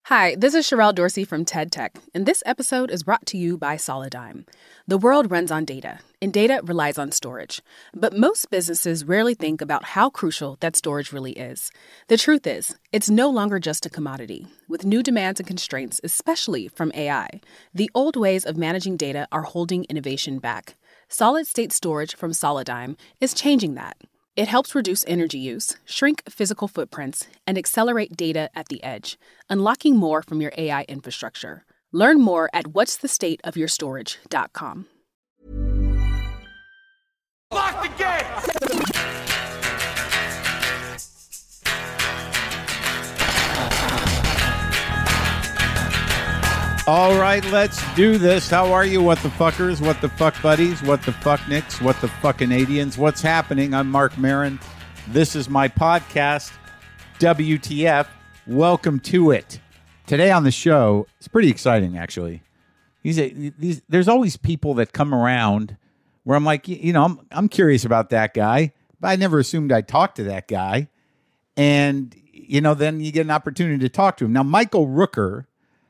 Hi, this is Sherelle Dorsey from TED Tech, and this episode is brought to you by Solidigm. The world runs on data, and data relies on storage. But most businesses rarely think about how crucial that storage really is. The truth is, it's no longer just a commodity. With new demands and constraints, especially from AI, the old ways of managing data are holding innovation back. Solid-state storage from Solidigm is changing that. It helps reduce energy use, shrink physical footprints, and accelerate data at the edge, unlocking more from your AI infrastructure. Learn more at what'sthestateofyourstorage.com. Lock the gate! All right, let's do this. How are you, what the fuckers, what the fuck buddies, what the fuck nicks, what the fuck Canadians? What's happening? I'm Mark Maron. This is my podcast, WTF. Welcome to it. Today on the show, it's pretty exciting, actually. There's always people that come around where I'm like, I'm curious about that guy, but I never assumed I'd talk to that guy. And, then you get an opportunity to talk to him. Now, Michael Rooker,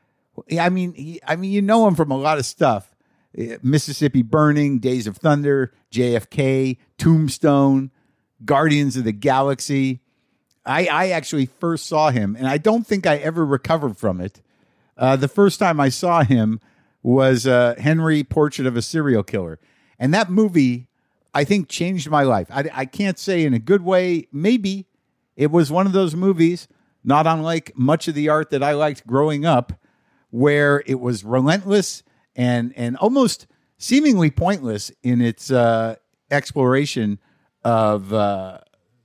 you know him from a lot of stuff. Mississippi Burning, Days of Thunder, JFK, Tombstone, Guardians of the Galaxy. I actually first saw him, and I don't think I ever recovered from it. The first time I saw him was Henry, Portrait of a Serial Killer. And that movie, I think, changed my life. I can't say in a good way. Maybe it was one of those movies, not unlike much of the art that I liked growing up, where it was relentless and almost seemingly pointless in its exploration of a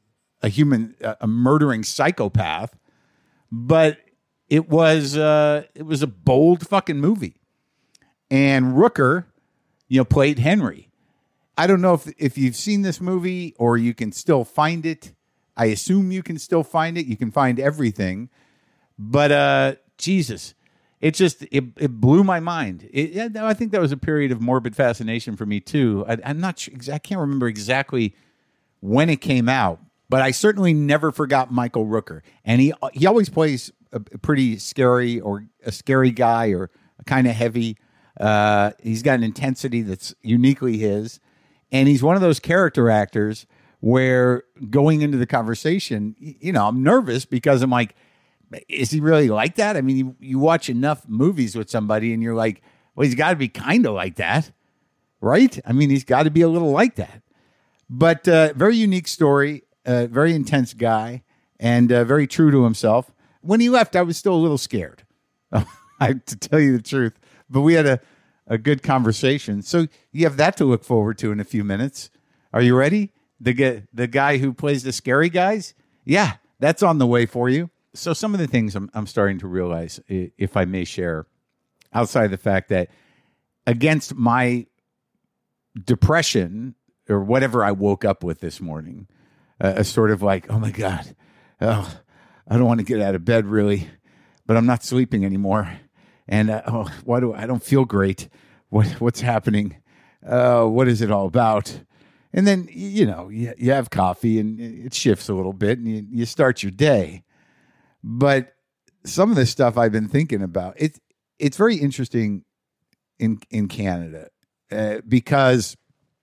murdering psychopath, but it was a bold fucking movie. And Rooker, played Henry. I don't know if you've seen this movie or you can still find it. I assume you can still find it. You can find everything, but Jesus. It blew my mind. I think that was a period of morbid fascination for me too. I'm not sure. I can't remember exactly when it came out, but I certainly never forgot Michael Rooker. And he always plays a pretty scary or a scary guy or kind of heavy. He's got an intensity that's uniquely his, and he's one of those character actors where going into the conversation, I'm nervous because I'm like, is he really like that? I mean, you watch enough movies with somebody and you're like, well, he's got to be kind of like that, right? I mean, he's got to be a little like that. But very unique story, very intense guy, and very true to himself. When he left, I was still a little scared, to tell you the truth. But we had a good conversation. So you have that to look forward to in a few minutes. Are you ready? The guy who plays the scary guys? Yeah, that's on the way for you. So some of the things I'm starting to realize, if I may share, outside of the fact that against my depression or whatever I woke up with this morning, a sort of like, oh my God, I don't want to get out of bed really, but I'm not sleeping anymore. And I don't feel great. What's happening? What is it all about? And then, you have coffee and it shifts a little bit and you start your day. But some of the stuff I've been thinking about, it's very interesting in Canada because,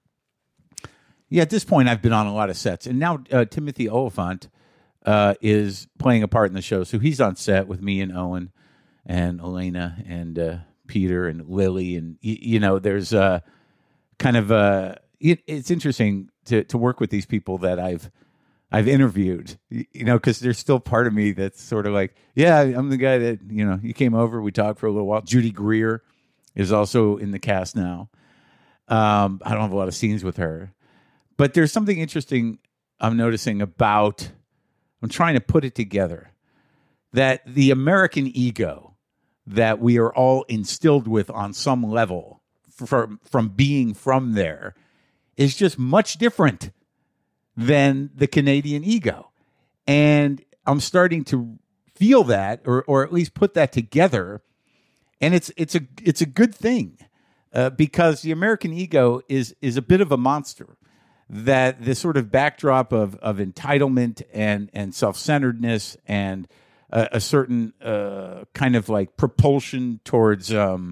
at this point I've been on a lot of sets, and now Timothy Oliphant is playing a part in the show, so he's on set with me and Owen and Elena and Peter and Lily, and there's kind of it's interesting to work with these people that I've interviewed, because there's still part of me that's sort of like, yeah, I'm the guy that, you came over, we talked for a little while. Judy Greer is also in the cast now. I don't have a lot of scenes with her, but there's something interesting I'm noticing I'm trying to put it together, that the American ego that we are all instilled with on some level from being from there is just much different than the Canadian ego. And I'm starting to feel that, or at least put that together. And it's a good thing because the American ego is a bit of a monster. That this sort of backdrop of entitlement and self-centeredness and a certain kind of like propulsion towards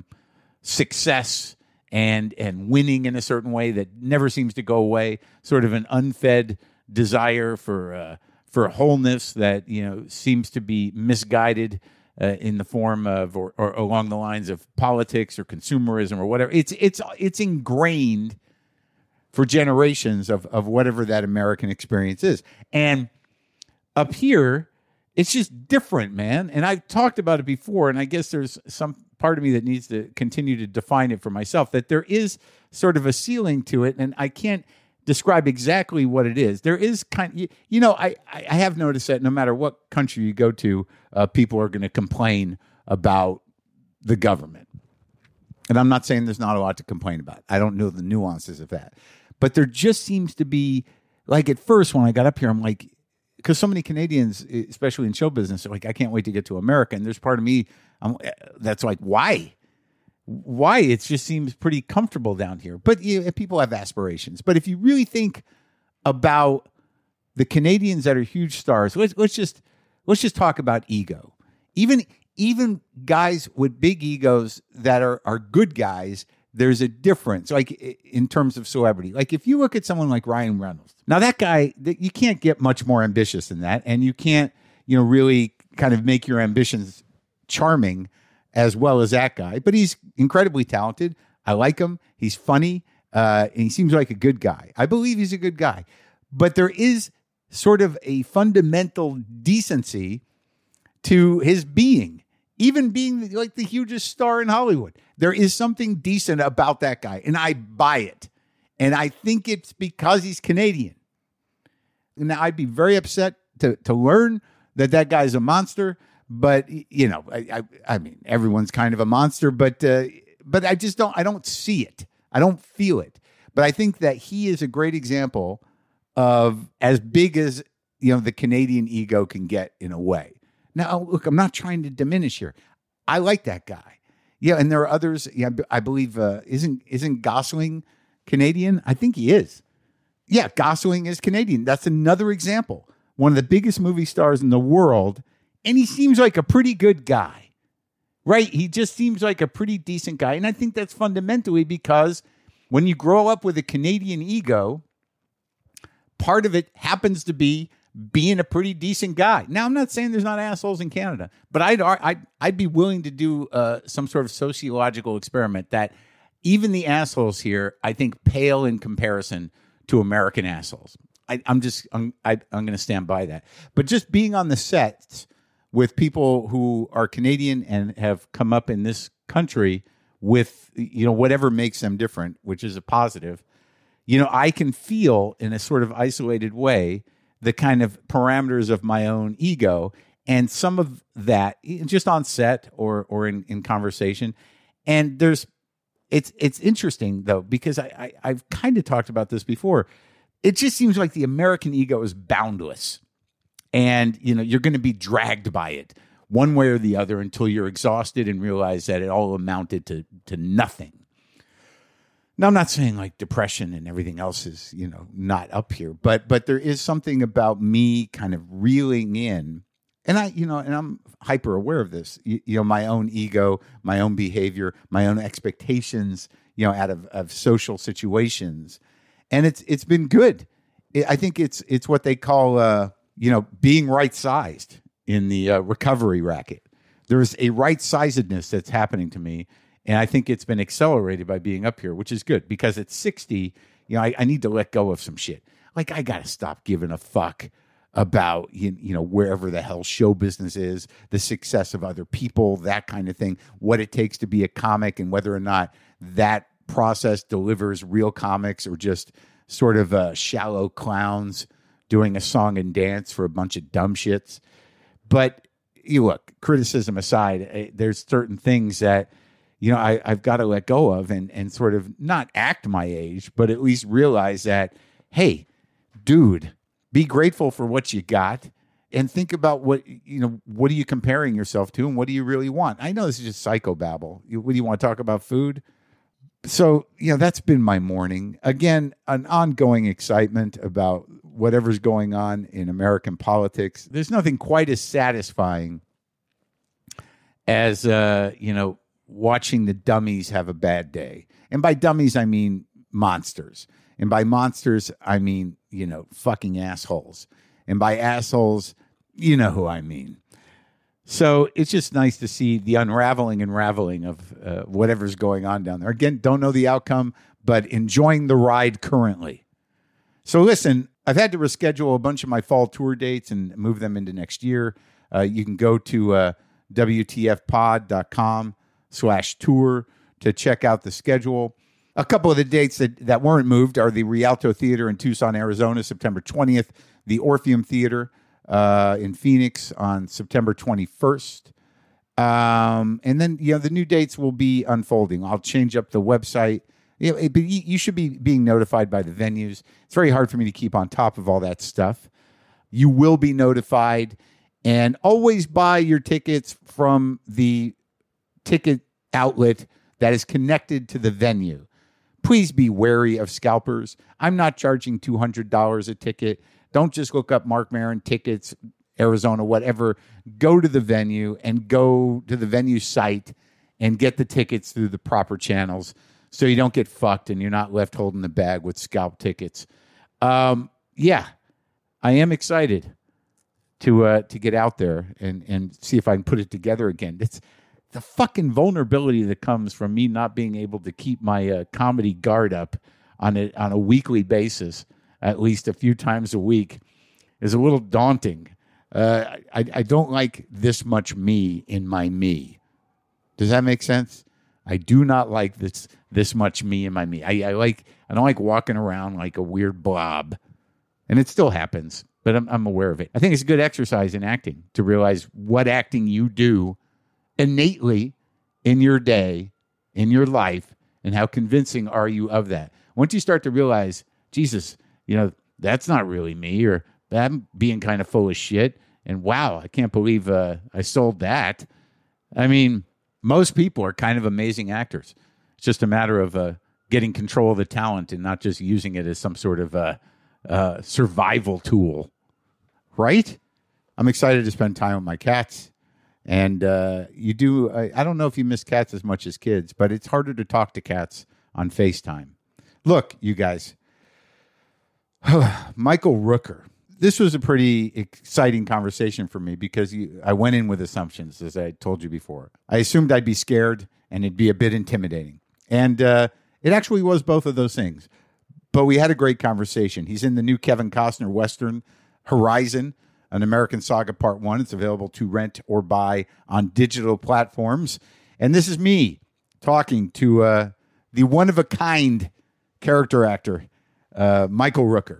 success and winning in a certain way that never seems to go away. Sort of an unfed desire for wholeness that seems to be misguided in the form of or along the lines of politics or consumerism or whatever. It's ingrained for generations of whatever that American experience is. And up here, it's just different, man. And I've talked about it before, and I guess there's some part of me that needs to continue to define it for myself, that there is sort of a ceiling to it, and I can't describe exactly what it is. There is I have noticed that no matter what country you go to, people are going to complain about the government. And I'm not saying there's not a lot to complain about. I don't know the nuances of that. But there just seems to be, like at first when I got up here, I'm like, because so many Canadians, especially in show business, are like, I can't wait to get to America. And there's part of me that's like, why? Why? It just seems pretty comfortable down here. But people have aspirations. But if you really think about the Canadians that are huge stars, let's just talk about ego. Even guys with big egos that are good guys, there's a difference, like in terms of celebrity. Like if you look at someone like Ryan Reynolds, now that guy, you can't get much more ambitious than that, and you can't, really kind of make your ambitions charming as well as that guy. But he's incredibly talented. I like him. He's funny, and he seems like a good guy. I believe he's a good guy. But there is sort of a fundamental decency to his being. Even being like the hugest star in Hollywood, there is something decent about that guy, and I buy it. And I think it's because he's Canadian. Now, I'd be very upset to learn that guy's a monster, but I mean, everyone's kind of a monster, but I just don't see it. I don't feel it. But I think that he is a great example of as big as the Canadian ego can get in a way. Now, look, I'm not trying to diminish here. I like that guy. Yeah, and there are others. Yeah, I believe isn't Gosling Canadian? I think he is. Yeah, Gosling is Canadian. That's another example. One of the biggest movie stars in the world, and he seems like a pretty good guy, right? He just seems like a pretty decent guy, and I think that's fundamentally because when you grow up with a Canadian ego, part of it happens to be being a pretty decent guy. Now, I'm not saying there's not assholes in Canada, but I'd be willing to do some sort of sociological experiment that even the assholes here, I think, pale in comparison to American assholes. I'm going to stand by that. But just being on the sets with people who are Canadian and have come up in this country with whatever makes them different, which is a positive, I can feel in a sort of isolated way the kind of parameters of my own ego, and some of that just on set or in conversation. And it's interesting though, because I've kind of talked about this before. It just seems like the American ego is boundless, and you're going to be dragged by it one way or the other until you're exhausted and realize that it all amounted to nothing. Now, I'm not saying like depression and everything else is, not up here, but there is something about me kind of reeling in, and I'm hyper aware of this, my own ego, my own behavior, my own expectations, out of social situations. And it's been good. I think it's what they call, being right-sized in the recovery racket. There's a right-sizedness that's happening to me. And I think it's been accelerated by being up here, which is good because at 60, I need to let go of some shit. Like I got to stop giving a fuck about, wherever the hell show business is, the success of other people, that kind of thing, what it takes to be a comic and whether or not that process delivers real comics or just sort of shallow clowns doing a song and dance for a bunch of dumb shits. But look, criticism aside, there's certain things that, I've got to let go of and sort of not act my age, but at least realize that, hey, dude, be grateful for what you got and think about what are you comparing yourself to and what do you really want? I know this is just psychobabble. What do you want to talk about? Food? So, that's been my morning. Again, an ongoing excitement about whatever's going on in American politics. There's nothing quite as satisfying as, watching the dummies have a bad day. And by dummies, I mean monsters. And by monsters, I mean, fucking assholes. And by assholes, you know who I mean. So it's just nice to see the unraveling and raveling of whatever's going on down there. Again, don't know the outcome, but enjoying the ride currently. So listen, I've had to reschedule a bunch of my fall tour dates and move them into next year. You can go to WTFpod.com/tour to check out the schedule. A couple of the dates that weren't moved are the Rialto Theater in Tucson, Arizona, September 20th, the Orpheum Theater in Phoenix on September 21st. And then, the new dates will be unfolding. I'll change up the website. You should be being notified by the venues. It's very hard for me to keep on top of all that stuff. You will be notified, and always buy your tickets from the ticket outlet that is connected to the venue. Please be wary of scalpers. I'm not charging $200 a ticket. Don't just look up Marc Maron tickets, Arizona, whatever. Go to the venue and go to the venue site and get the tickets through the proper channels so you don't get fucked and you're not left holding the bag with scalp tickets. I am excited to get out there and see if I can put it together again. It's the fucking vulnerability that comes from me not being able to keep my comedy guard up on a weekly basis, at least a few times a week, is a little daunting. I don't like this much me in my me. Does that make sense? I do not like this much me in my me. I don't like walking around like a weird blob, and it still happens, but I'm aware of it. I think it's a good exercise in acting to realize what acting you do innately in your day, in your life, and how convincing are you of that. Once you start to realize, Jesus, that's not really me, or I'm being kind of full of shit, and wow, I can't believe I sold that. I mean, most people are kind of amazing actors. It's just a matter of getting control of the talent and not just using it as some sort of survival tool, right? I'm excited to spend time with my cats. And you do, I don't know if you miss cats as much as kids, but it's harder to talk to cats on FaceTime. Look, you guys, Michael Rooker. This was a pretty exciting conversation for me because I went in with assumptions, as I told you before. I assumed I'd be scared and it'd be a bit intimidating. And it actually was both of those things. But we had a great conversation. He's in the new Kevin Costner Western, Horizon, An American Saga Part 1. It's available to rent or buy on digital platforms. And this is me talking to the one-of-a-kind character actor, Michael Rooker.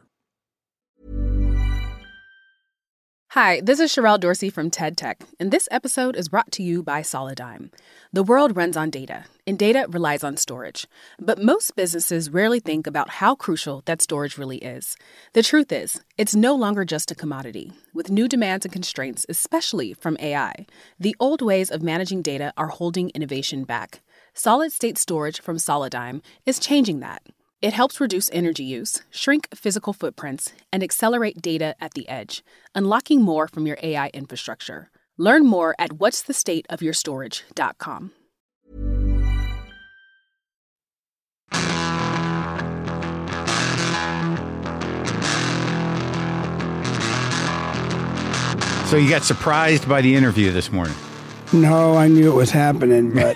Hi, this is Sherelle Dorsey from TED Tech, and this episode is brought to you by Solidigm. The world runs on data, and data relies on storage. But most businesses rarely think about how crucial that storage really is. The truth is, it's no longer just a commodity. With new demands and constraints, especially from AI, the old ways of managing data are holding innovation back. Solid-state storage from Solidigm is changing that. It helps reduce energy use, shrink physical footprints, and accelerate data at the edge, unlocking more from your AI infrastructure. Learn more at whatsthestateofyourstorage.com. So you got surprised by the interview this morning? No, I knew it was happening, but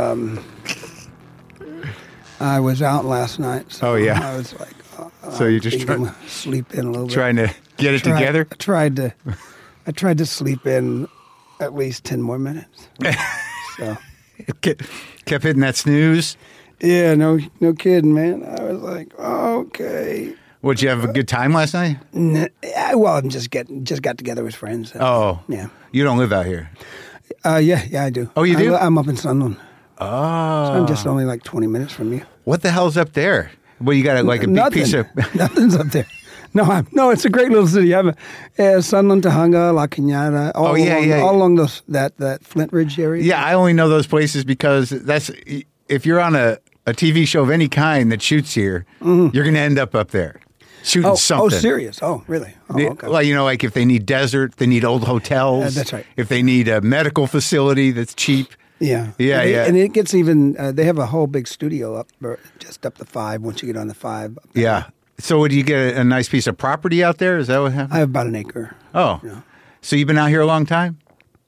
I was out last night. So I was like, so you just trying to sleep in a little bit. Trying to get it together? I tried to sleep in at least 10 more minutes. So kept hitting that snooze? Yeah, no kidding, man. I was like, okay. Would you have a good time last night? Well, I'm just got together with friends. Yeah. You don't live out here? Yeah, I do. Oh, you do? I'm up in Sunland. Oh. So I'm just only like 20 minutes from you. What the hell's up there? Well, you got like a big piece of... Nothing's up there. No, it's a great little city. I have Sunland, Tujunga, La Cañada, all along that Flint Ridge area. Yeah, I only know those places because if you're on a TV show of any kind that shoots here, you're going to end up there. shooting something. Oh, serious? Oh, really? Oh, okay. Well, like if they need desert, they need old hotels. That's right. If they need a medical facility that's cheap. Yeah. Yeah. And it gets even, they have a whole big studio up, just up the 5, once you get on the 5. Yeah. So would you get a nice piece of property out there? Is that what happened? I have about an acre. Oh. Yeah. So you've been out here a long time?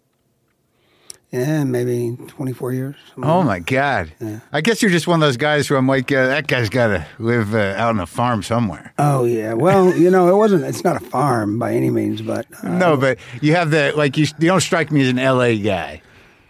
Yeah, maybe 24 years. Oh, my God. Yeah. I guess you're just one of those guys who I'm like, that guy's got to live out on a farm somewhere. Oh, yeah. Well, it's not a farm by any means, but. No, but you have you don't strike me as an L.A. guy.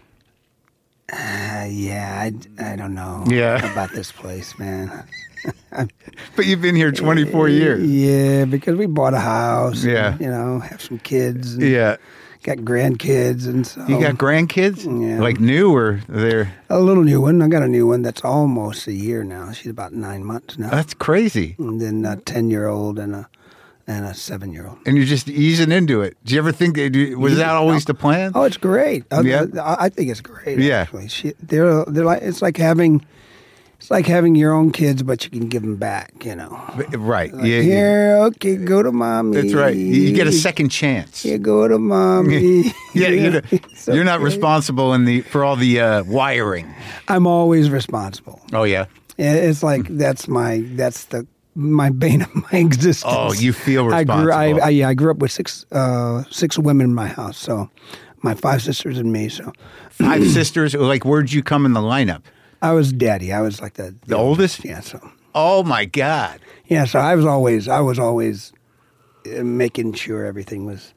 Yeah, I don't know about this place, man. But you've been here 24 years. Yeah, because we bought a house. Yeah. And, have some kids. And, yeah. Got grandkids, and so you got grandkids, yeah. Like new or they're a little new one. I got a new one that's almost a year now. She's about 9 months now. That's crazy. And then a 10-year-old and a 7-year-old. And you're just easing into it. Do you ever think was that always the plan? Oh, it's great. Yeah. I think it's great. Yeah, actually. They're like it's like having your own kids, but you can give them back, Right. Like, here, okay, go to mommy. That's right. You get a second chance. Yeah, go to mommy. Yeah, you're not responsible for all the wiring. I'm always responsible. Oh, yeah? It's like that's my bane of my existence. Oh, you feel responsible. I grew up with six women in my house, so my 5 sisters and me. So 5 sisters? Like, where'd you come in the lineup? I was daddy. I was like the oldest? Yeah. So. Oh my God. Yeah. So I was always making sure everything was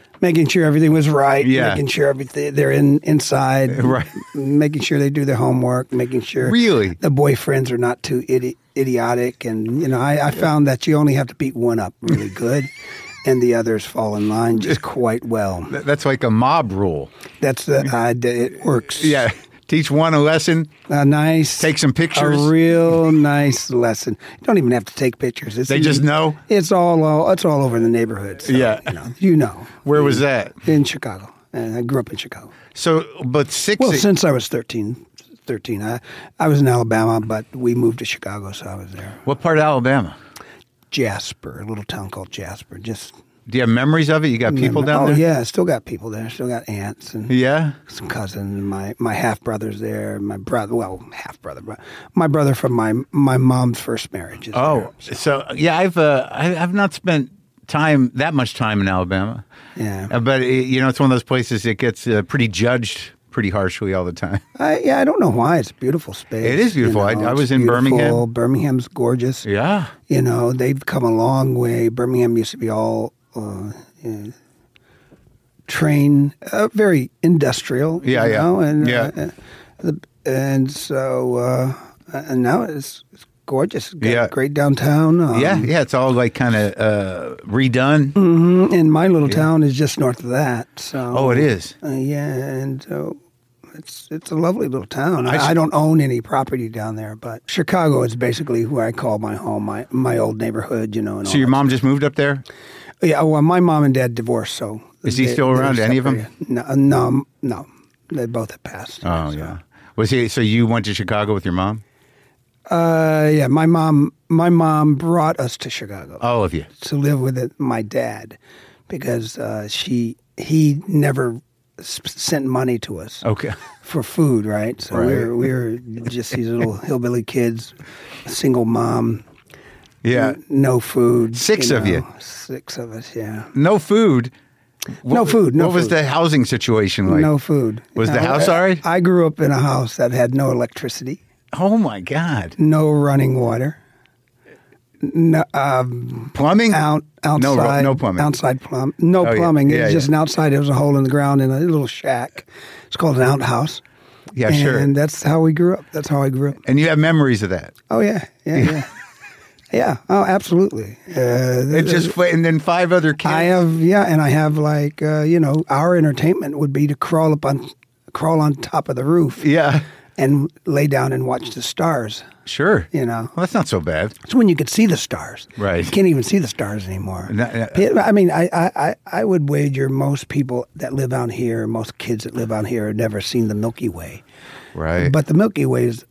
right. Yeah. Making sure they're inside. Right. Making sure they do their homework. Making sure really the boyfriends are not too idiotic. And I found that you only have to beat one up really good. And the others fall in line just quite well. That's like a mob rule. It works. Yeah. Teach one a lesson. Nice. Take some pictures. A real nice lesson. You don't even have to take pictures. They just know? It's all over the neighborhood. So, yeah. You know. Where was that? In Chicago. And I grew up in Chicago. So, but 6... Well, since I was 13. I was in Alabama, but we moved to Chicago, so I was there. What part of Alabama? Jasper, a little town called Jasper. Do you have memories of it? You got people down there? Oh, yeah. Still got people there. Still got aunts and some cousins. My half-brother's there. My brother, well, half-brother. My brother from my mom's first marriage is there. So yeah, I've not spent that much time in Alabama. Yeah. But, it's one of those places that gets pretty judged pretty harshly all the time. I don't know why. It's a beautiful space. It is beautiful. I was in Birmingham. Birmingham's gorgeous. Yeah. They've come a long way. Birmingham used to be all... train, very industrial. And so and now it's gorgeous. Got great downtown. It's all like kind of redone. Mm-hmm. And my little town is just north of that. So it is. And so it's a lovely little town. I don't own any property down there, but Chicago is basically where I call my home, my old neighborhood. And so your mom just moved up there? Yeah, well, my mom and dad divorced, so... Is he still around, any of them? No. They both have passed. Oh, yeah. So you went to Chicago with your mom? Yeah, my mom brought us to Chicago. All of you? To live with my dad, because he never sent money to us. Okay. For food, right? So we were just these little hillbilly kids, a single mom... Yeah. No food. 6 of you? 6 of us, yeah. No food? No food. What was the housing situation like? No food. Was the house all right? I grew up in a house that had no electricity. Oh, my God. No running water. No, plumbing? Outside. No plumbing. Outside plumbing. No plumbing. It was just an outside. It was a hole in the ground in a little shack. It's called an outhouse. Yeah, sure. And that's how we grew up. That's how I grew up. And you have memories of that? Oh, yeah. Yeah. Oh, absolutely. And then 5 other kids. I have, and I have our entertainment would be to crawl on top of the roof. Yeah. And lay down and watch the stars. Sure. Well, that's not so bad. It's when you could see the stars. Right. You can't even see the stars anymore. I mean, I would wager most people that live out here, most kids that live out here, have never seen the Milky Way. Right. But the Milky Way is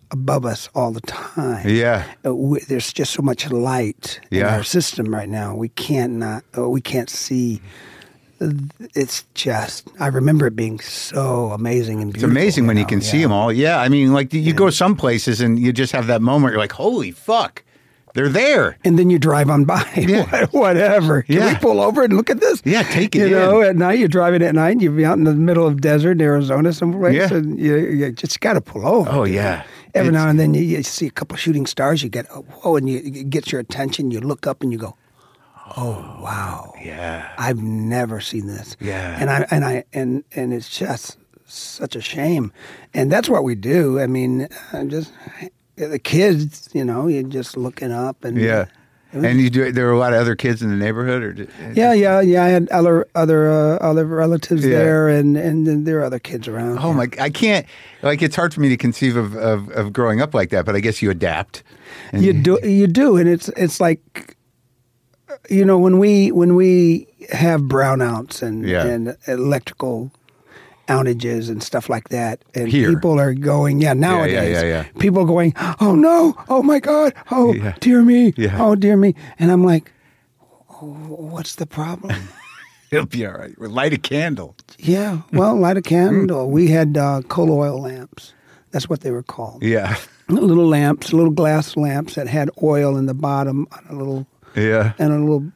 above us all the time. Yeah. There's just so much light in our system right now. We can't see. It's just, I remember it being so amazing and beautiful. It's amazing when you can see them all. Yeah, I mean, like you go some places and you just have that moment. You're like, holy fuck, they're there. And then you drive on by, whatever. Can we pull over and look at this? Yeah, take it in. You know, at night, you're driving at night, you'll be out in the middle of desert, Arizona, someplace, and you just got to pull over. Oh, yeah. Every now and then you see a couple shooting stars, you get, whoa, and it gets your attention, you look up and you go, oh wow! Yeah, I've never seen this. Yeah, and it's just such a shame. And that's what we do. I mean, just the kids. You know, you're just looking up and And you do. There were a lot of other kids in the neighborhood, or yeah. I had other relatives there, and there are other kids around. Oh my! I can't. Like, it's hard for me to conceive of growing up like that. But I guess you adapt. And you do, and it's like. You know, when we have brownouts and electrical outages and stuff like that, and people are going, nowadays, people are going, oh no, oh my God, oh dear me, oh dear me, and I'm like, what's the problem? It'll be all right. We'll light a candle. Yeah, well, light a candle. We had coal oil lamps. That's what they were called. Yeah, little lamps, little glass lamps that had oil in the bottom on a little. Yeah. And a little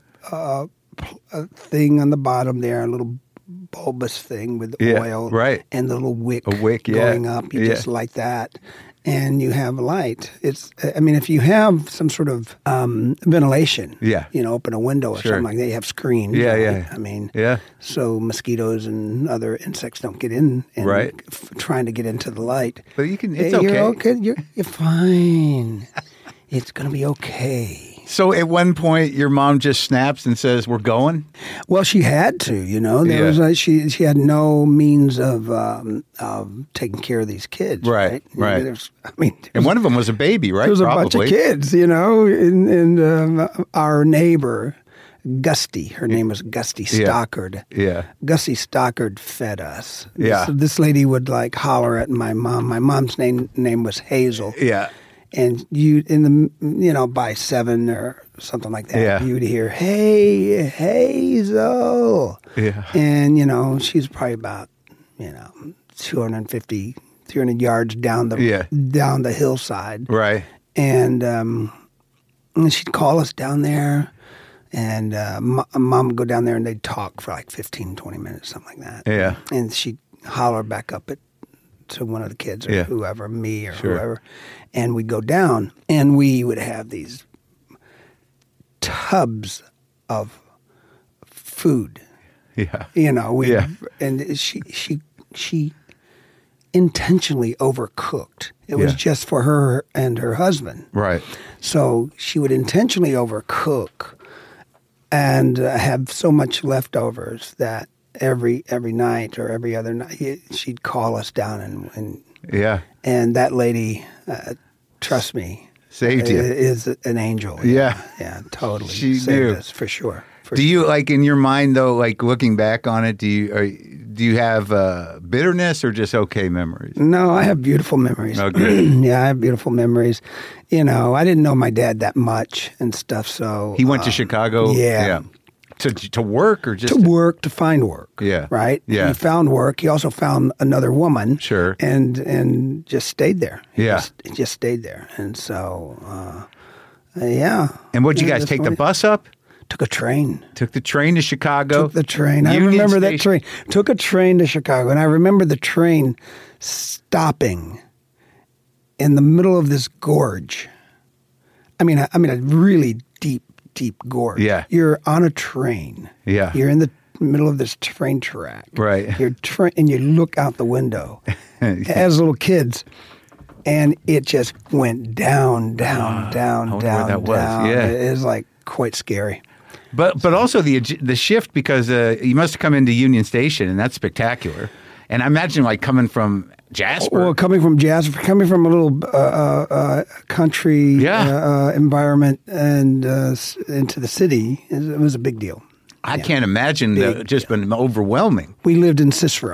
thing on the bottom there, a little bulbous thing with oil. Right. And the little wick, going up. You just light that. And you have light. I mean, if you have some sort of ventilation, you know, open a window or something like that, you have screens. Yeah. I mean, so mosquitoes and other insects don't get in and trying to get into the light. But you can, it's okay. You're okay. You're fine. It's going to be okay. So at one point, your mom just snaps and says, "We're going." Well, she had to, you know. There was she had no means of taking care of these kids, right? And one of them was a baby, right? There was a bunch of kids, you know. And our neighbor, Gusty, her name was Gusty Stockard. Yeah. Gusty Stockard fed us. Yeah. So this lady would like holler at my mom. My mom's name was Hazel. Yeah. And by 7 or something like that, you would hear, "Hey, Hazel." Yeah. And, you know, she's probably about, 250, 300 yards down the hillside. Right. And she'd call us down there, and Mom would go down there, and they'd talk for like 15, 20 minutes, something like that. Yeah. And she'd holler back up to one of the kids or whoever, me or whoever, and we'd go down, and we would have these tubs of food. Yeah. You know, and she intentionally overcooked. It was just for her and her husband. Right. So she would intentionally overcook and have so much leftovers that every night or every other night she'd call us down and that lady, trust me, saved you. Is an angel. Yeah, totally. She saved us for sure. Do you, like, in your mind though, like looking back on it, do you have bitterness or just okay memories? No, I have beautiful memories. Okay. Yeah, I have beautiful memories. You know, I didn't know my dad that much and stuff, so he went to Chicago. Yeah. To work or just to work, to find work. Yeah. Right? Yeah. He found work. He also found another woman. Sure. And just stayed there. He Yeah. just stayed there. And so, yeah. And what'd you guys take the bus up? Took a train. Took the train to Chicago. Took the train. I remember that train. Took a train to Chicago, and I remember the train stopping in the middle of this gorge. I mean, a really deep gorge. Yeah. You're on a train. Yeah. You're in the middle of this train track. Right. And you look out the window as little kids, and it just went down. Where that was. Yeah. It is like quite scary. But also the shift, because you must have come into Union Station, and that's spectacular. And I imagine, like, coming from Jasper. Well, coming from a little country environment and into the city, it was a big deal. I can't imagine just been overwhelming. We lived in Cicero.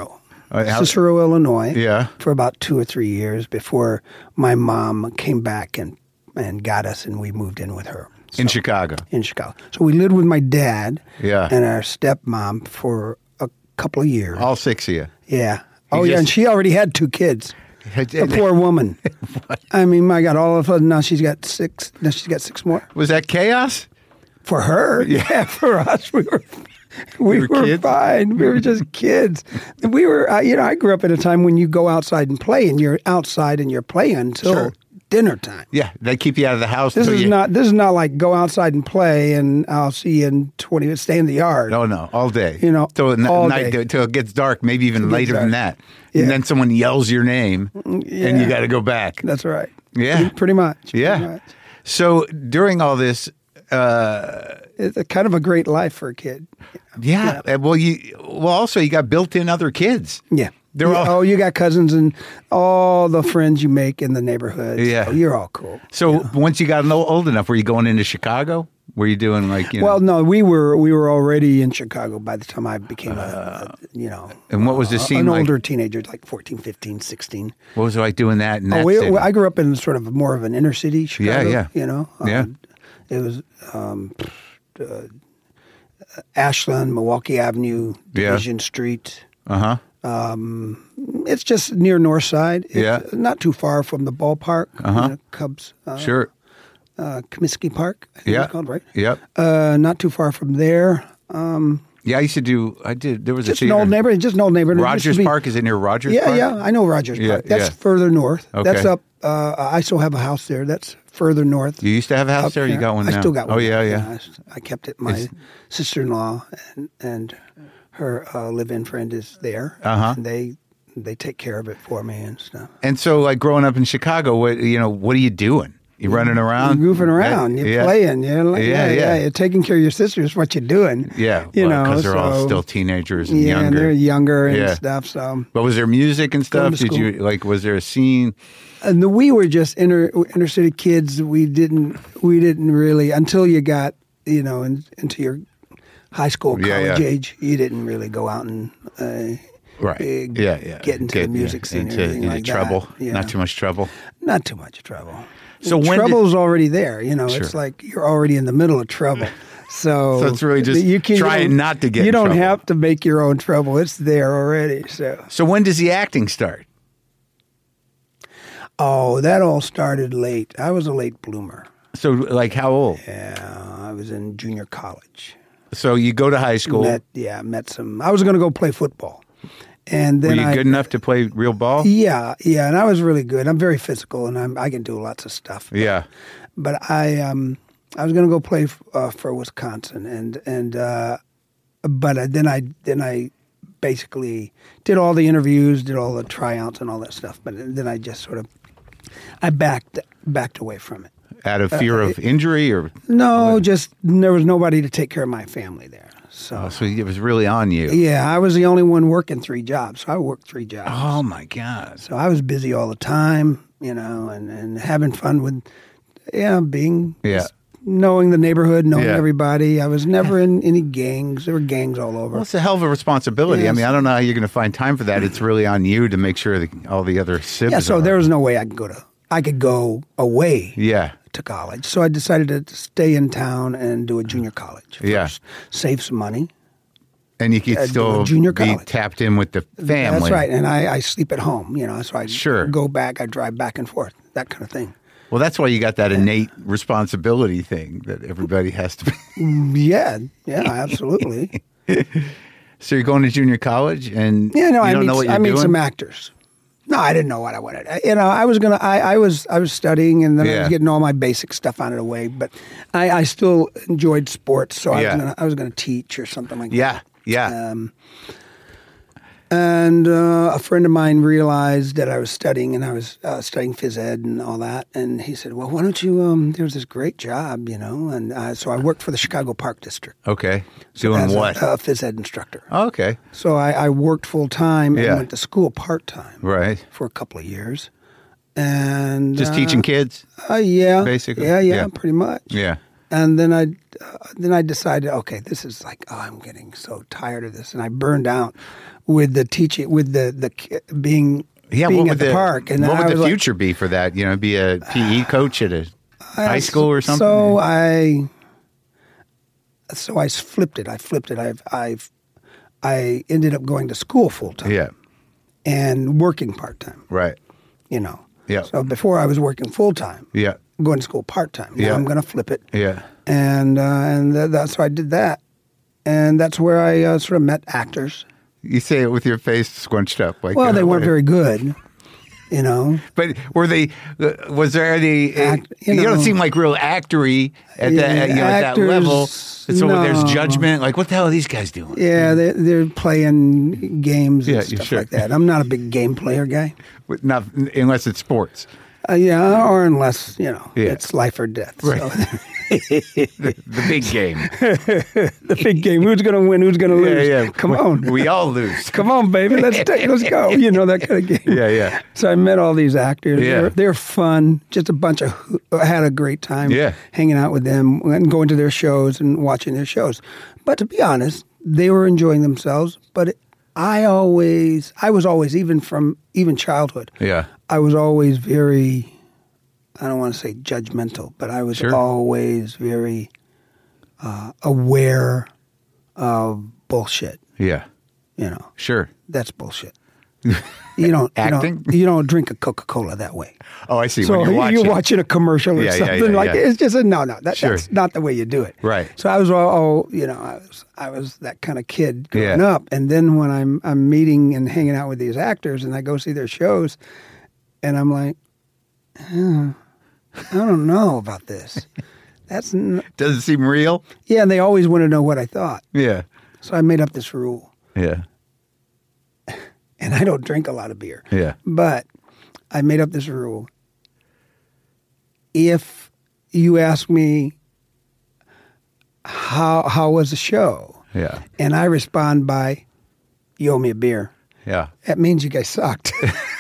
Cicero, Illinois. Yeah. For about 2 or 3 years before my mom came back and got us, and we moved in with her. So, in Chicago. In Chicago. So we lived with my dad. Yeah. And our stepmom for a couple of years. All 6 of you. Yeah. And she already had 2 kids. A poor woman. I mean, my God! All of a sudden now she's got 6. Now she's got 6 more. Was that chaos for her? Yeah. For us, we were fine. We were just kids. We were. I grew up at a time when you go outside and play, and you're outside and you're playing until dinner time. Yeah, they keep you out of the house. This is not like go outside and play, and I'll see you in 20 minutes. Stay in the yard. No, all day. Till night till it gets dark. Maybe even later than that. Yeah. And then someone yells your name, and you got to go back. That's right. Yeah, pretty much. Yeah. Pretty much. So during all this, it's a kind of a great life for a kid. Yeah. Well, also you got built-in other kids. Yeah. You got cousins and all the friends you make in the neighborhood. Yeah. So you're all cool. So once you got old enough, were you going into Chicago? Were you doing Well, no, we were already in Chicago by the time I became And what was the scene an like? older teenager, like 14, 15, 16. What was it like doing that in that city? I grew up in sort of more of an inner city Chicago. Yeah. It was Ashland, Milwaukee Avenue, Division Street. Uh-huh. It's just near North Side. It's not too far from the ballpark. Cubs. Sure. Comiskey Park, I think it's called, right? Yep. Not too far from there. I used to do. There was just a theater. An old neighborhood. Just an old neighborhood. Rogers Park, is it near Rogers Park? Yeah, I know Rogers Park. That's further north. Okay. That's up. I still have a house there. That's further north. You used to have a house there? You got one now? I still got one. Oh, yeah. I kept it. My sister-in-law and her live-in friend is there. Uh-huh. And they take care of it for me and stuff. And so, like, growing up in Chicago, what are you doing? You running around? You're goofing around. You're playing. You're taking care of your sister is what you're doing. Yeah. Because they're all still teenagers and younger. And they're younger and stuff. So. But was there music and stuff? Did you, was there a scene? And we were just inner city kids. We didn't really, until you got, into your high school, college age, you didn't really go out and get into the music scene or anything like trouble. That. Yeah. Not too much trouble. Not too much trouble. So trouble's already there. It's like you're already in the middle of trouble. So it's really just trying not to get You in don't trouble. have to make your own trouble. It's there already. So when does the acting start? Oh, that all started late. I was a late bloomer. So, like, how old? Yeah, I was in junior college. So you go to high school. Met some. I was going to go play football. And then were you good enough to play real ball? Yeah, and I was really good. I'm very physical, and I can do lots of stuff. But I was going to go play for Wisconsin, but then I basically did all the interviews, did all the tryouts, and all that stuff. But then I just sort of backed away from it out of fear of injury, or no, just there was nobody to take care of my family there. So it was really on you. Yeah, I was the only one working 3 jobs. So I worked 3 jobs. Oh, my God. So I was busy all the time, and having fun with, being, knowing the neighborhood, knowing everybody. I was never in any gangs. There were gangs all over. Well, it's a hell of a responsibility. Yes. I mean, I don't know how you're going to find time for that. It's really on you to make sure that all the other siblings Yeah, so there was no way I could go away. Yeah. To college. So I decided to stay in town and do a junior college first. Save some money. And you could still be tapped in with the family. That's right. And I sleep at home, so I go back, I drive back and forth, that kind of thing. Well, that's why you got that innate responsibility thing that everybody has to be. Yeah, absolutely. So you're going to junior college and you don't know what you're doing? I meet some actors. No, I didn't know what I wanted. I was studying, and then I was getting all my basic stuff out of the way. But I still enjoyed sports, so I was gonna teach or something like that. Yeah. And a friend of mine realized that I was studying, and I was studying phys ed and all that. And he said, "Well, why don't you? There's this great job, And so I worked for the Chicago Park District. Okay, doing what? A phys ed instructor. Oh, okay. So I worked full time and went to school part time. Right. For a couple of years, and just teaching kids. Yeah, basically. Yeah, pretty much. Yeah. And then I decided, okay, this is like, I'm getting so tired of this, and I burned out with the teaching, with the being at the park. And what would the future be for that? Be a PE coach at a high school or something. So I flipped it. I ended up going to school full time. Yeah. And working part time. Right. Yeah. So before I was working full time. Yeah. Going to school part time. Now I'm going to flip it. Yeah. And that's why I did that. And that's where I sort of met actors. You say it with your face scrunched up. Well, they weren't very good. But were they? Was there any? You don't seem like real actory at that. At that level. So there's judgment. Like, what the hell are these guys doing? Yeah, they're playing games and stuff like that. I'm not a big game player guy. Not unless it's sports. Or unless it's life or death. Right. So. the big game. The big game. Who's going to win? Who's going to lose? Yeah. Come on. We all lose. Come on, baby. Let's go. That kind of game. Yeah. So I met all these actors. Yeah. They're fun. Just a bunch of had a great time. Yeah. Hanging out with them and going to their shows and watching their shows. But to be honest, they were enjoying themselves. But I was always even from childhood. Yeah. I was always very, I don't want to say judgmental, but I was always very aware of bullshit. Yeah. Sure. That's bullshit. You don't drink a Coca-Cola that way. Oh, I see. So when you're watching a commercial or something it's just that's not the way you do it. Right. So I was I was that kind of kid growing up, and then when I'm meeting and hanging out with these actors, and I go see their shows, and I'm like, I don't know about this. Does it seem real? Yeah, and they always want to know what I thought. Yeah. So I made up this rule. Yeah. And I don't drink a lot of beer. Yeah. But I made up this rule. If you ask me how was the show? Yeah. And I respond by, you owe me a beer. Yeah. That means you guys sucked.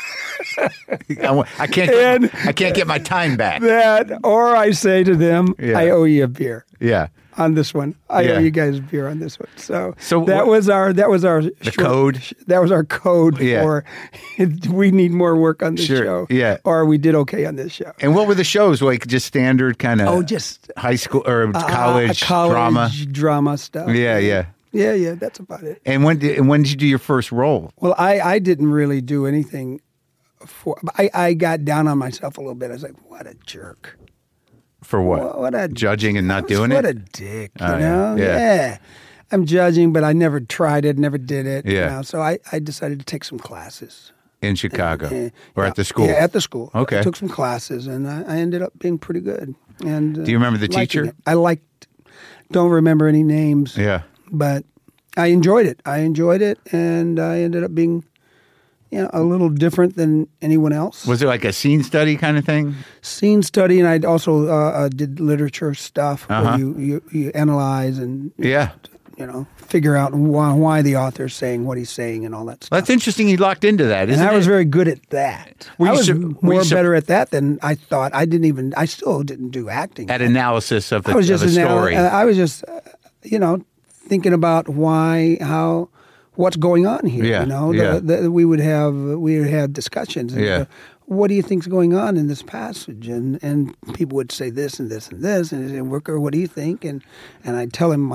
I can't get my time back. Or I say to them, I owe you a beer. Yeah. On this one, I owe you guys a beer on this one. So was our code. That was our code for we need more work on this show. Yeah. Or we did okay on this show. And what were the shows like? Just standard kind of just high school or college drama stuff. Yeah. Yeah. That's about it. And when did you do your first role? Well, I didn't really do anything. I got down on myself a little bit. I was like, what a jerk. For what? Judging and not doing it? What a dick, you know? Yeah. I'm judging, but I never tried it, never did it. Yeah. So I decided to take some classes. In Chicago? Or at the school? Yeah, at the school. Okay. I took some classes, and I ended up being pretty good. And do you remember the teacher? Don't remember any names. Yeah. But I enjoyed it. And I ended up being a little different than anyone else. Was it like a scene study kind of thing? Scene study, and I also did literature stuff where you analyze and figure out why the author's saying what he's saying and all that stuff. That's interesting. You locked into that, isn't it? And I was very good at that. I was better at that than I thought. I still didn't do acting. At analysis of the story. I was just, thinking about what's going on here. We would have discussions. And, what do you think's going on in this passage? And people would say this and this and this, and say, Worker, what do you think? And I'd tell him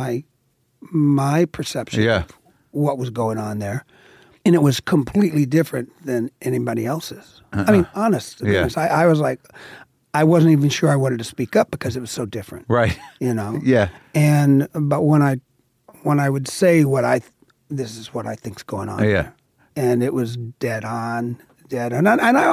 my perception of what was going on there, and it was completely different than anybody else's. I mean, honest. I was like, I wasn't even sure I wanted to speak up because it was so different. Right. Yeah. But when I would say this is what I think's going on. Yeah. And it was dead on. And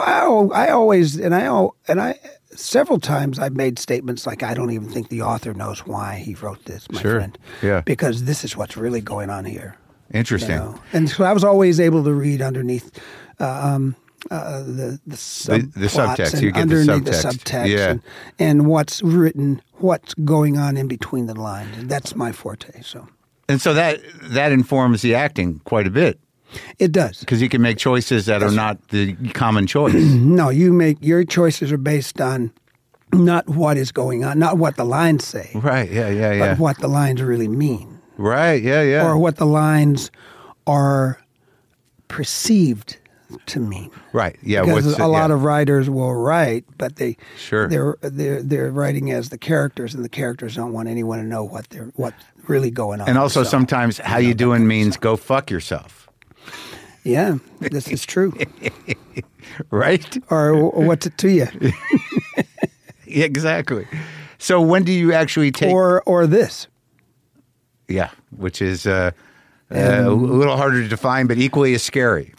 I several times I've made statements like, I don't even think the author knows why he wrote this, my friend. Yeah. Because this is what's really going on here. Interesting. And so I was always able to read underneath the subtext. You get underneath the subtext. Yeah. And what's written, what's going on in between the lines. And that's my forte. And so that informs the acting quite a bit. It does. Because you can make choices that are not the common choice. No, your choices are based on Not what is going on, not what the lines say. Right, yeah. But what the lines really mean. Right, yeah. Or what the lines are perceived to mean. Right, yeah. Because a lot of writers will write, but Sure. they're writing as the characters, and the characters don't want anyone to know what's really going on. And also sometimes how you doing means go fuck yourself. Yeah, this is true. Right? Or what's it to you? Exactly. So when do you actually take or this? Yeah, which is a little harder to define, but equally as scary.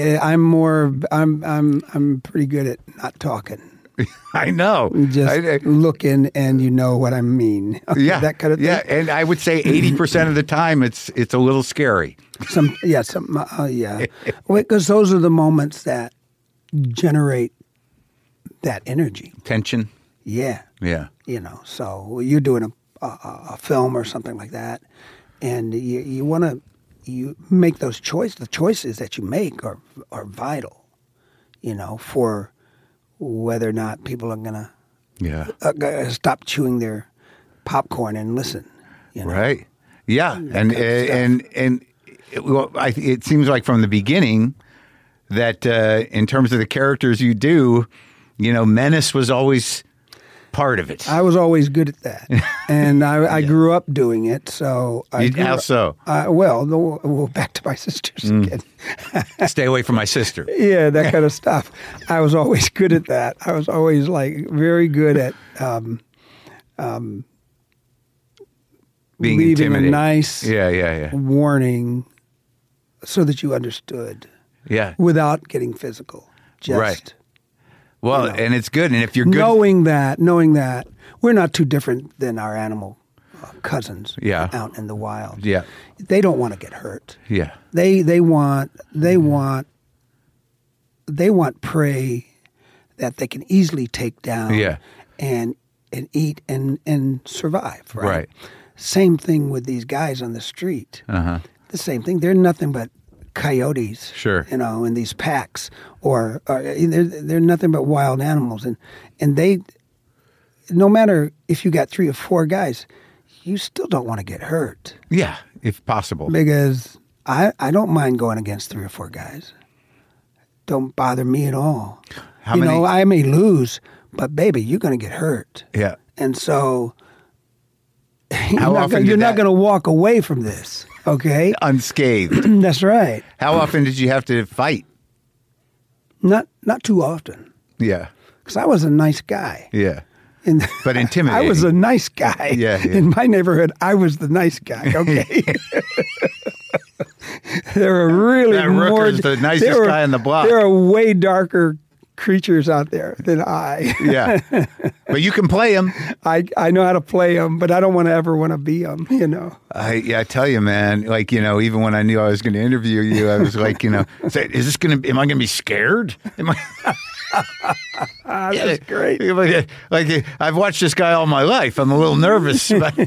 I'm pretty good at not talking. I know. Just looking, and you know what I mean. Yeah, that kind of thing. Yeah, and I would say 80% of the time it's a little scary. Yeah. Because those are the moments that generate that energy, tension. Yeah. So you're doing a film or something like that, and you want to make those choices. The choices that you make are vital, for whether or not people are gonna stop chewing their popcorn and listen. Right. Yeah, and it seems like from the beginning that in terms of the characters you do, menace was always part of it. I was always good at that, and I grew up doing it. So how so? Well, back to my sisters again. Stay away from my sister. Yeah, that kind of stuff. I was always good at that. I was always very good at being leaving a nice yeah warning so that you understood. Yeah, without getting physical. Just, right. Well, and it's good. And if you're good... Knowing that we're not too different than our animal cousins out in the wild. Yeah. They don't want to get hurt. Yeah. They want prey that they can easily take down and eat and survive, right? Right. Same thing with these guys on the street. Uh-huh. The same thing. They're nothing but coyotes, sure, in these packs, or they're nothing but wild animals, and they, no matter if you got 3 or 4 guys, you still don't want to get hurt. Yeah, if possible. Because I don't mind going against 3 or 4 guys. Don't bother me at all. How many? I may lose, but baby, you're going to get hurt. Yeah, and so you're not going to walk away from this. Okay. Unscathed. That's right. How often did you have to fight? Not too often. Yeah. Because I was a nice guy. Yeah. But intimidating. I was a nice guy. Yeah. In my neighborhood, I was the nice guy. Okay. There are really that Rooker's the nicest guy on the block. There are way darker creatures out there than I. Yeah. But you can play them. I know how to play them, but I don't ever want to be them, I tell you, man, even when I knew I was going to interview you, I was like, am I going to be scared? That's great. Like, I've watched this guy all my life. I'm a little nervous.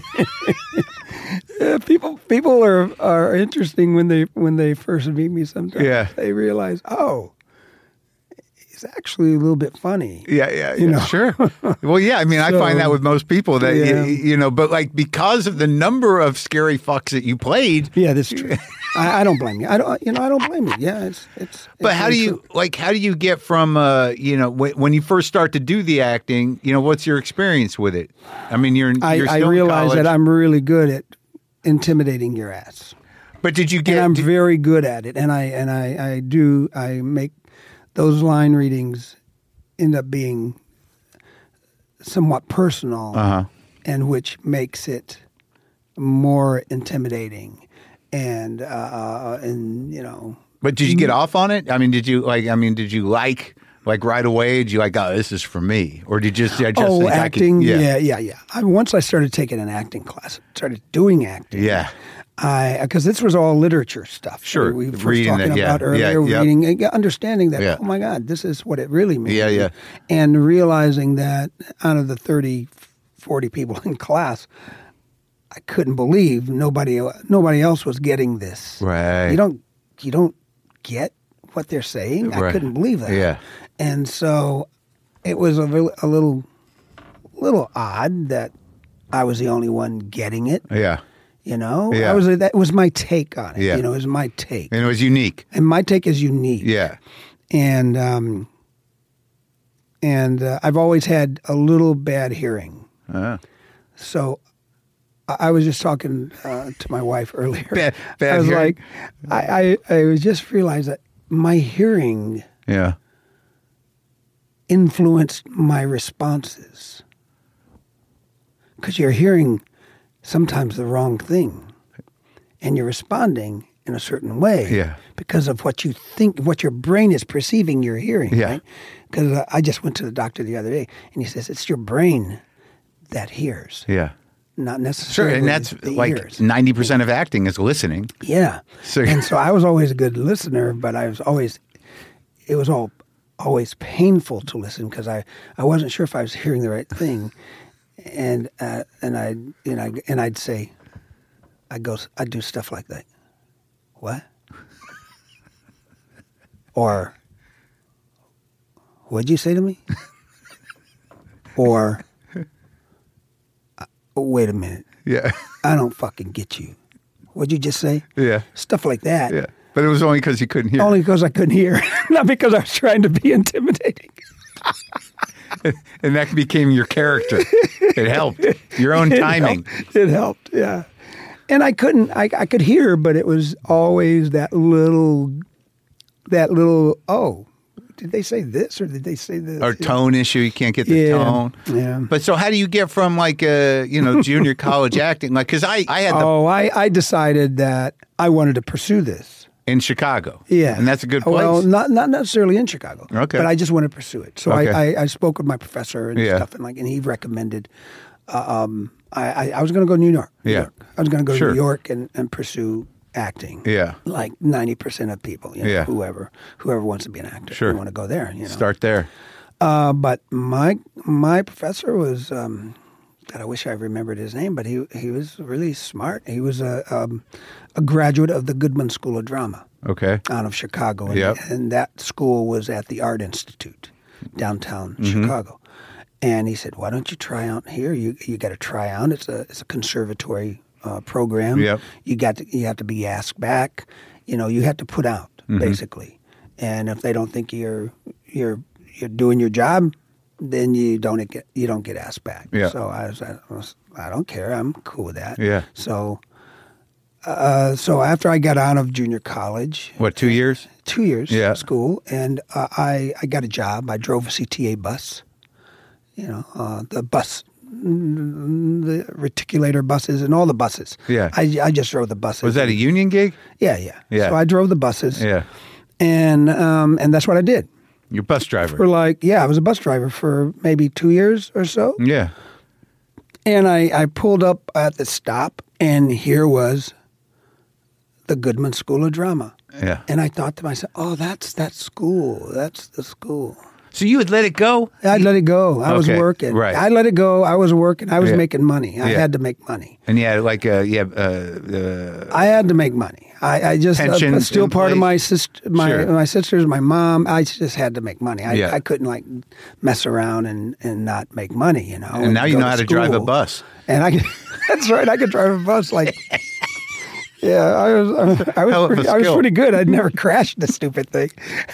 People are interesting when they first meet me sometimes. Yeah. They realize, he's actually a little bit funny. Yeah. Sure. Well, yeah. I mean, I find that with most people that, but because of the number of scary fucks that you played. Yeah, that's true. I don't blame you. I don't blame you. Yeah, it's. But how do you get from, when you first start to do the acting, what's your experience with it? I mean, you're still I realize that I'm really good at intimidating your ass. But did you get? And I'm very good at it, and I make. Those line readings end up being somewhat personal, and which makes it more intimidating, and. But did you get off on it? I mean, did you like right away? Did you this is for me, or did you just acting? Yeah. Once I started taking an acting class, started doing acting. Yeah. Because this was all literature stuff. Sure. We were talking about earlier, reading, understanding that, oh my God, this is what it really means. Yeah. And realizing that out of the 30, 40 people in class, I couldn't believe nobody else was getting this. Right. You don't get what they're saying? Right. I couldn't believe that. Yeah. And so it was a little little odd that I was the only one getting it. Yeah. You know, Yeah. that was my take on it. Yeah. You know, it was my take. And it was unique. And my take is unique. Yeah. And I've always had a little bad hearing. So I was just talking to my wife earlier. Bad I was hearing? like, I was just realized that my hearing influenced my responses. Because you're hearing sometimes the wrong thing, and you're responding in a certain way because of what you think, what your brain is perceiving you're hearing. Right? Because I just went to the doctor the other day, and he says it's your brain that hears. Yeah. Not necessarily. Sure, and that's like ears. 90% of acting is listening. Yeah. And so I was always a good listener, but it was always painful to listen because I wasn't sure if I was hearing the right thing. And I'd say, I'd do stuff like that. What? Or, what'd you say to me? Or, wait a minute. Yeah. I don't fucking get you. What'd you just say? Yeah. Stuff like that. Yeah. But it was only because you couldn't hear. Only because I couldn't hear. Not because I was trying to be intimidating. And that became your character. It helped. Your own timing. It helped, yeah. And I could hear, but it was always that little, oh, did they say this or did they say this? Or tone issue. You can't get the tone. Yeah. But so how do you get from like, junior college acting? Like, because I had I decided that I wanted to pursue this. In Chicago. Yeah. And that's a good place. Well, not necessarily in Chicago. Okay. But I just wanted to pursue it. So I spoke with my professor and stuff, and he recommended. I was going to go to New York. I was going to go to New York and pursue acting. Yeah. Like 90% of people. Whoever wants to be an actor. Sure. You want to go there. Start there. But my professor was. God, I wish I remembered his name, but he was really smart. He was a graduate of the Goodman School of Drama. Okay. Out of Chicago. And that school was at the Art Institute, downtown Chicago. And he said, why don't you try out here? You got to try out. It's a conservatory program. Yep. You have to be asked back. You have to put out, basically. And if they don't think you're doing your job, then you don't get asked back. Yeah. So I don't care. I'm cool with that. Yeah. So after I got out of junior college, 2 years? 2 years school, and I got a job. I drove a CTA bus. The bus, the reticulator buses, and all the buses. Yeah. I just drove the buses. Was that a union gig? Yeah. So I drove the buses. Yeah. And that's what I did. You're a bus driver. I was a bus driver for maybe 2 years or so. Yeah. And I pulled up at the stop, and here was the Goodman School of Drama. Yeah. And I thought to myself, oh, that's that school. That's the school. So you would let it go? I'd let it go. I was working. Right. I let it go. I was working. I was making money. I had to make money. And I had to make money. I just still part of my sister, my sisters, my mom. I just had to make money. I couldn't mess around and not make money. And now you know how to drive a bus. And that's right. I could drive a bus Yeah, I was pretty good. I'd never crashed the stupid thing.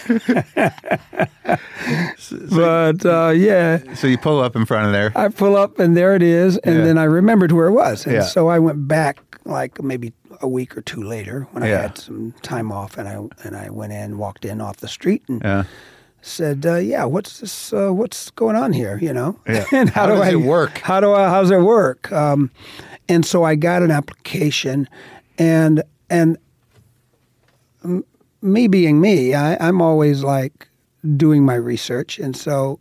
Yeah. So you pull up in front of there. I pull up, and there it is, and then I remembered where it was. And so I went back maybe a week or two later when I had some time off, and I walked in off the street and said, what's this? What's going on here? And how does it work? How's it work? And so I got an application. And me being me, I'm always doing my research, and so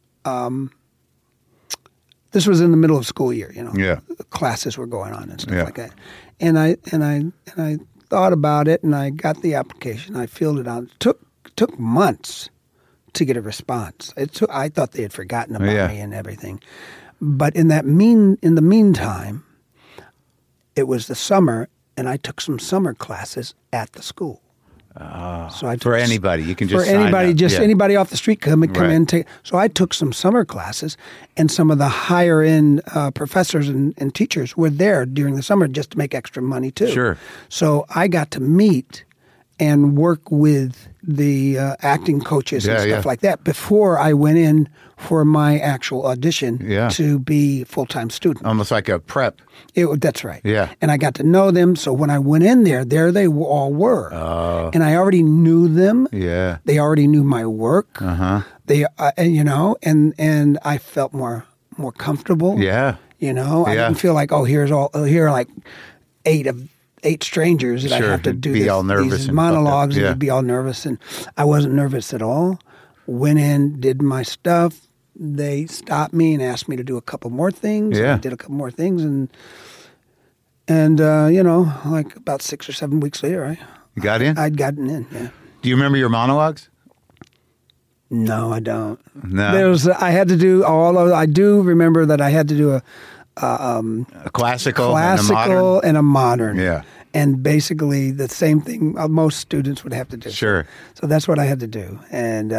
this was in the middle of school year, classes were going on and stuff like that, and I thought about it, and I got the application, I filled it out. It took months to get a response. I thought they had forgotten about me and everything, but in the meantime, it was the summer. And I took some summer classes at the school. So for anybody, you can just for anybody, sign up. Anybody off the street come in. So I took some summer classes, and some of the higher end professors and teachers were there during the summer just to make extra money too. Sure. So I got to meet and work with the acting coaches and stuff like that before I went in for my actual audition to be full-time student. Almost like a prep. That's right. Yeah. And I got to know them. So when I went in there they all were. Oh. And I already knew them. Yeah. They already knew my work. Uh-huh. They, and I felt more comfortable. Yeah. I didn't feel like, here are like eight strangers that I have to do these monologues and be all nervous. And I wasn't nervous at all. Went in, did my stuff. They stopped me and asked me to do a couple more things. Yeah. I did a couple more things. And like about 6 or 7 weeks later, you got in? I'd gotten in, yeah. Do you remember your monologues? No, I don't. No. I had to do I do remember that I had to do a classical and a modern. Yeah. And basically the same thing most students would have to do. Sure. So that's what I had to do. And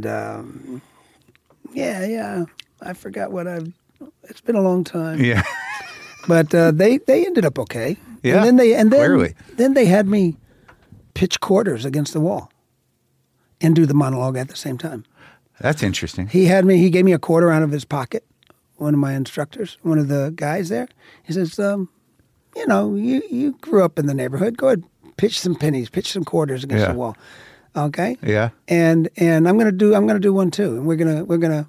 I forgot it's been a long time. Yeah. But they ended up okay. Yeah. And clearly. then they had me pitch quarters against the wall and do the monologue at the same time. That's interesting. He gave me a quarter out of his pocket. One of my instructors, one of the guys there, he says, you grew up in the neighborhood. Go ahead, pitch some pennies, pitch some quarters against the wall. Okay. Yeah. And I'm gonna do one too, and we're gonna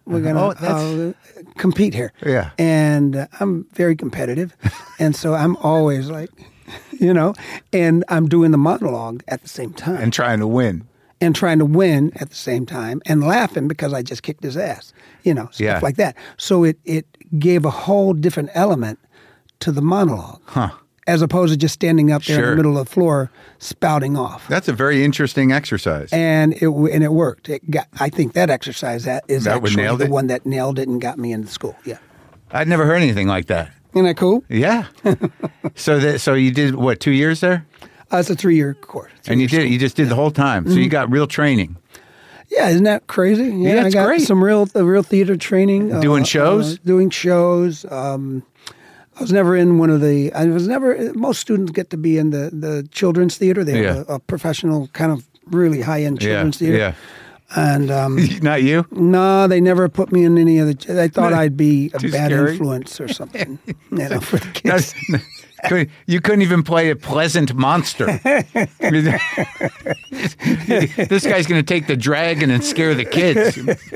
compete here. Yeah. And I'm very competitive, and so I'm always like, and I'm doing the monologue at the same time and trying to win. And trying to win at the same time and laughing because I just kicked his ass, stuff like that. So it gave a whole different element to the monologue, as opposed to just standing up there in the middle of the floor spouting off. That's a very interesting exercise, and it worked. I think that exercise is actually the one that nailed it and got me into school. Yeah, I'd never heard anything like that. Isn't that cool? Yeah. So you did what, 2 years there? It's a 3-year course. And you just did the whole time. So you got real training. Yeah, isn't that crazy? Yeah, I got great. some real theater training. Doing shows? Doing shows. I was never in most students get to be in the children's theater. They have a professional kind of really high-end children's theater. Yeah. And not you? No, they never put me in any of the. They thought I'd be a bad scary. Influence or something, for the kids. You couldn't even play a pleasant monster. This guy's going to take the dragon and scare the kids.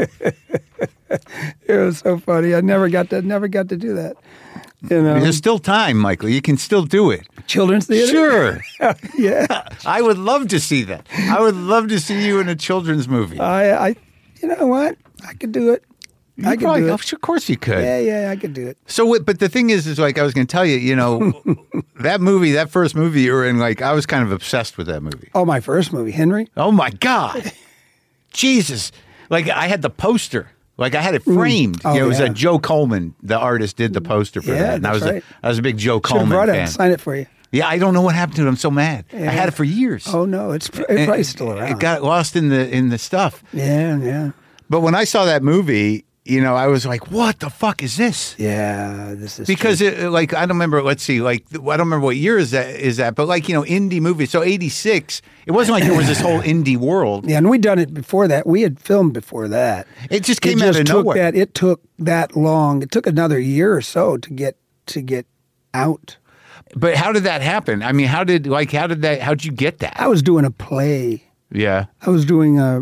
It was so funny. I never got to do that. There's still time, Michael. You can still do it. Children's theater? Sure. Yeah. I would love to see that. I would love to see you in a children's movie. You know what? I could do it. I could do it. Of course you could. Yeah, I could do it. So, but the thing is like I was going to tell you, that first movie you were in, like I was kind of obsessed with that movie. Oh, my first movie, Henry? Oh, my God. Jesus. Like I had the poster. Like I had it framed. Oh, it was Joe Coleman, the artist, did the poster for that. And that's I was a big Joe Coleman fan. fan. Sign it for you. Yeah, I don't know what happened to it. I'm so mad. Yeah. I had it for years. Oh no, it's probably still around. It got lost in the stuff. Yeah. But when I saw that movie, I was like, "What the fuck is this?" Yeah, this is because I don't remember. Let's see, I don't remember what year is that. But indie movies. So 86. It wasn't like there was this whole indie world. Yeah, and we'd done it before that. We had filmed before that. It just came out of nowhere. It took that long. It took another year or so to get out. But how did that happen? I mean, how'd you get that? I was doing a play. Yeah. I was doing a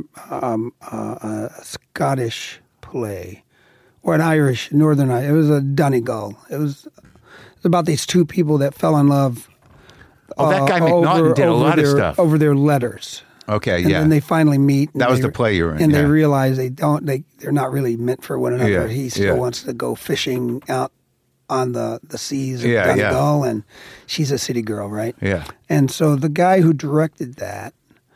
Scottish play or an Irish, Northern Irish. It was a Donegal. It was about these two people that fell in love. Oh, that guy McNaughton did a lot of stuff. Over their letters. Okay, and then they finally meet. That was the play you were in. And they realize they're not really meant for one another. Yeah, he still wants to go fishing out on the seas of Donegal, and she's a city girl, right? Yeah. And so the guy who directed that,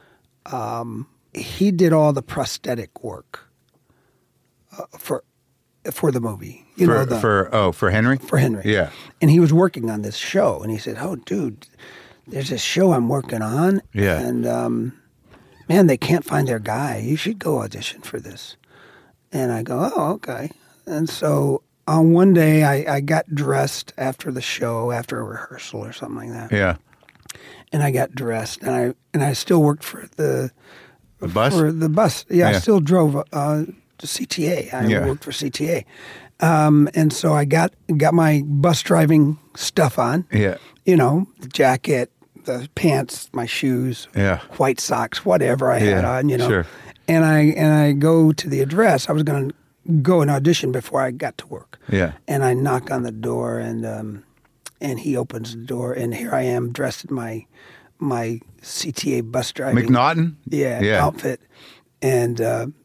he did all the prosthetic work for the movie. For Henry? For Henry. Yeah. And he was working on this show, and he said, "Oh, dude, there's this show I'm working on. Yeah. And, man, they can't find their guy. You should go audition for this. And I go, oh, okay. And so on one day, I got dressed after the show, after a rehearsal or something like that. Yeah. And I got dressed, and I still worked for the bus? For the bus. Yeah, I still drove to CTA. I worked for CTA. And so I got my bus driving stuff on. Yeah. You know, the jacket, the pants, my shoes, white socks, whatever I had on, you know. Sure. And I go to the address. I was going to go and audition before I got to work. Yeah. And I knock on the door, and he opens the door, and here I am dressed in my CTA bus driving McNaughton? outfit. And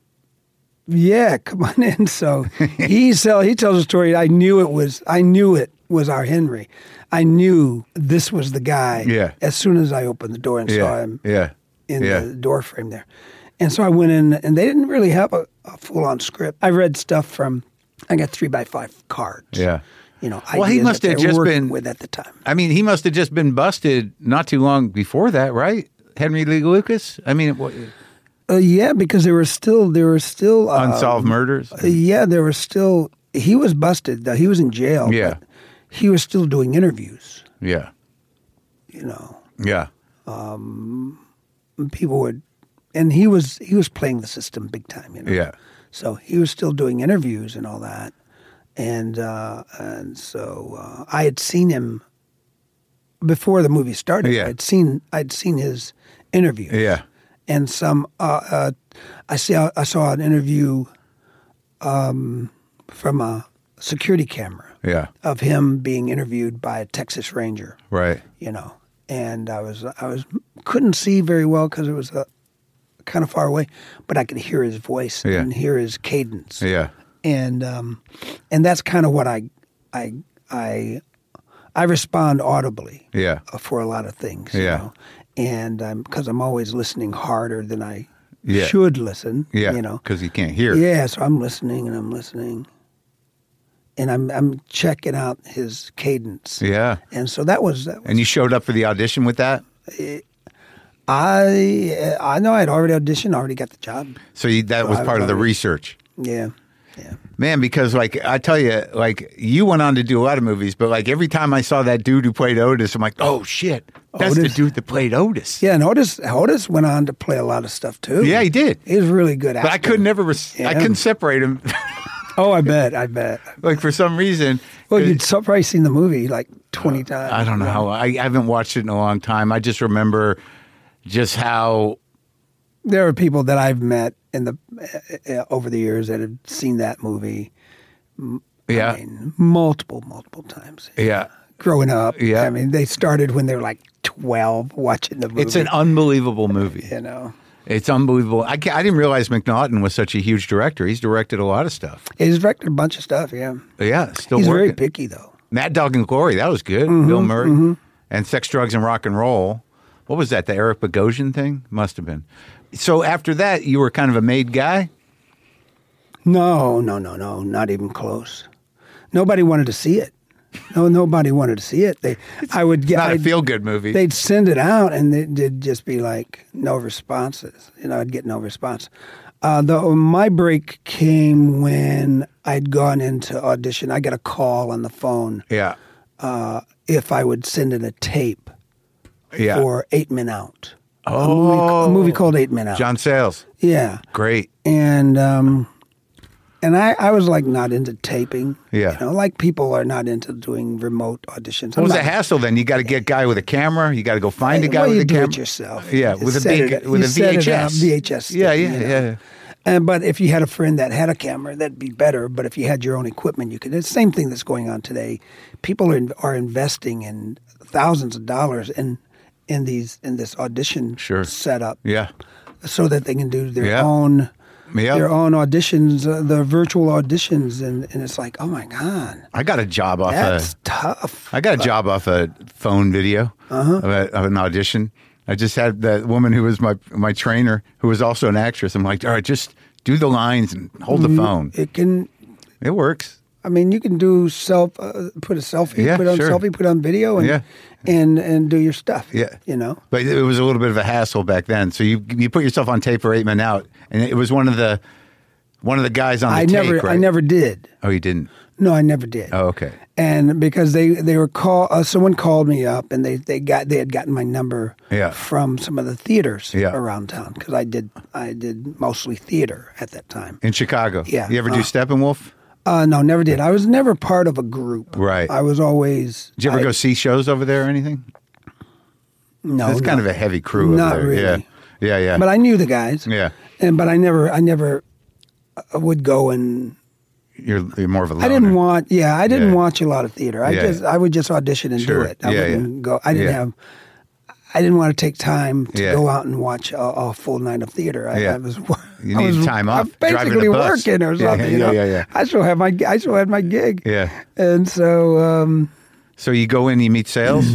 come on in. So he tells a story. I knew it was our Henry. I knew this was the guy as soon as I opened the door and saw him in the door frame there. And so I went in, and they didn't really have a full-on script. I read stuff from, I got 3x5 cards. Yeah. You know, well, he must have just been with at the time. I mean, he must have just been busted not too long before that, right? Henry Lee Lucas. I mean, because there were still unsolved murders. There were still. He was busted. He was in jail. Yeah, but he was still doing interviews. Yeah, you know. Yeah. People would, and he was playing the system big time. You know. Yeah. So he was still doing interviews and all that. And so I had seen him before the movie started. Yeah. I'd seen his interview. Yeah. And some I saw an interview from a security camera. Yeah. Of him being interviewed by a Texas Ranger. Right. You know, and I couldn't see very well because it was kind of far away, but I could hear his voice and hear his cadence. Yeah. And that's kind of what I respond audibly. For a lot of things. You know? And because I'm always listening harder than I should listen. Yeah. You know, because you can't hear. Yeah. So I'm listening and I'm listening, and I'm checking out his cadence. Yeah. And so that was. And you showed up for the audition with that? I know I'd already auditioned, already got the job. So that was part of the research. Yeah. Yeah. Man, because like I tell you, like you went on to do a lot of movies, but like every time I saw that dude who played Otis, I'm like, oh shit, that's the dude that played Otis. Yeah, and Otis went on to play a lot of stuff too. Yeah, he did. He was really good actor. But I could never, I couldn't separate him. Oh, I bet. Like for some reason. Well, you'd probably seen the movie like 20 times. I don't know how. I haven't watched it in a long time. I just remember just how. There are people that I've met over the years that have seen that movie. Yeah. I mean, multiple times. Yeah. Growing up. Yeah. I mean, they started when they were like 12 watching the movie. It's an unbelievable movie. You know. It's unbelievable. I didn't realize McNaughton was such a huge director. He's directed a lot of stuff. He's directed a bunch of stuff, yeah. Yeah, still He's working. Very picky, though. Mad Dog and Glory, that was good. Bill Murray. And Sex, Drugs, and Rock and Roll. What was that, the Eric Bogosian thing? Must have been. So after that, you were kind of a made guy? No, not even close. Nobody wanted to see it. No, nobody wanted to see it. It's not a feel-good movie. They'd send it out, and they'd just be like, no responses. You know, I'd get no response. My break came when I'd gone into audition. I got a call on the phone. Yeah. If I would send in a tape for 8 Men Out. Oh. A movie called 8 Men Out. John Sayles. Yeah. Great. And I was like not into taping. Yeah. You know, like people are not into doing remote auditions. What was the hassle then? You got to get a guy with a camera. You got to go find a guy with a camera. You do it yourself. Yeah, with a VHS. VHS. Yeah. But if you had a friend that had a camera, that'd be better. But if you had your own equipment, you could. It's the same thing that's going on today. People are investing in thousands of dollars in this audition setup. Yeah. So that they can do their own. Their own auditions, the virtual auditions, and it's like, oh my God. I got a job off That's tough. I got a job off a phone video of an audition. I just had that woman who was my trainer, who was also an actress. I'm like, all right, just do the lines and hold the phone. It works. I mean, you can do put a selfie, put on video, and do your stuff. Yeah, But it was a little bit of a hassle back then. So you put yourself on tape for 8 Men Out, and it was one of the guys on the take. Right? I never did. Oh, you didn't? No, I never did. Oh, okay. And because they were someone called me up, and they had gotten my number from some of the theaters around town, because I did mostly theater at that time in Chicago. Yeah. You ever do Steppenwolf? No, never did. I was never part of a group. Right. I was always... Did you ever go see shows over there or anything? No. It's kind of a heavy crew not over there. Really. Yeah. But I knew the guys. Yeah. But I never would go and... You're more of a loner. I didn't watch a lot of theater. I would just audition and do it. I wouldn't go. I didn't want to take time to go out and watch a full night of theater. You need time off. I was basically working or something. Yeah. I still had my gig. Yeah. And so. So you go in, you meet sales.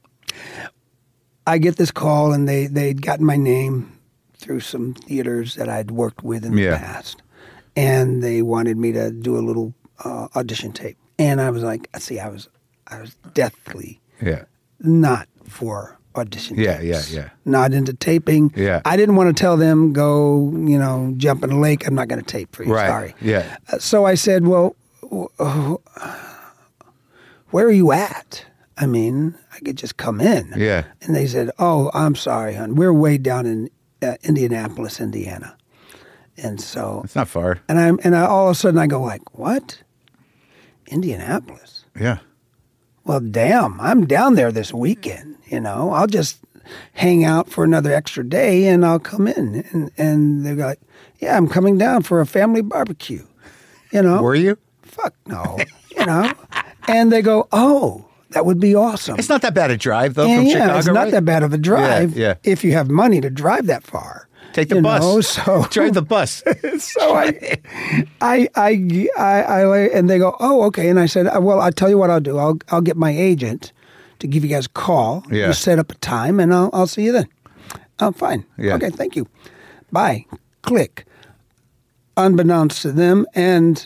I get this call, and they'd gotten my name through some theaters that I'd worked with in the past, and they wanted me to do a little audition tape. And I was like, I was deathly not for audition tapes. Yeah. Not into taping. Yeah. I didn't want to tell them, go, jump in a lake. I'm not going to tape for you. Right. Sorry. Yeah. So I said, well, where are you at? I mean, I could just come in. Yeah. And they said, oh, I'm sorry, hon. We're way down in Indianapolis, Indiana. And so it's not far. And I all of a sudden I go like, what? Indianapolis? Yeah. Well, damn, I'm down there this weekend. I'll just hang out for another extra day and I'll come in. And they're like, yeah, I'm coming down for a family barbecue. Were you? Fuck no. And they go, oh, that would be awesome. It's not that bad a drive though from Chicago. It's not that bad of a drive. Yeah. If you have money to drive that far. Take the bus. So drive the bus. So I and they go, oh, okay. And I said, well, I'll tell you what I'll do. I'll get my agent to give you guys a call. Yeah. You set up a time, and I'll see you then. I'm fine. Yeah. Okay, thank you. Bye. Click. Unbeknownst to them, and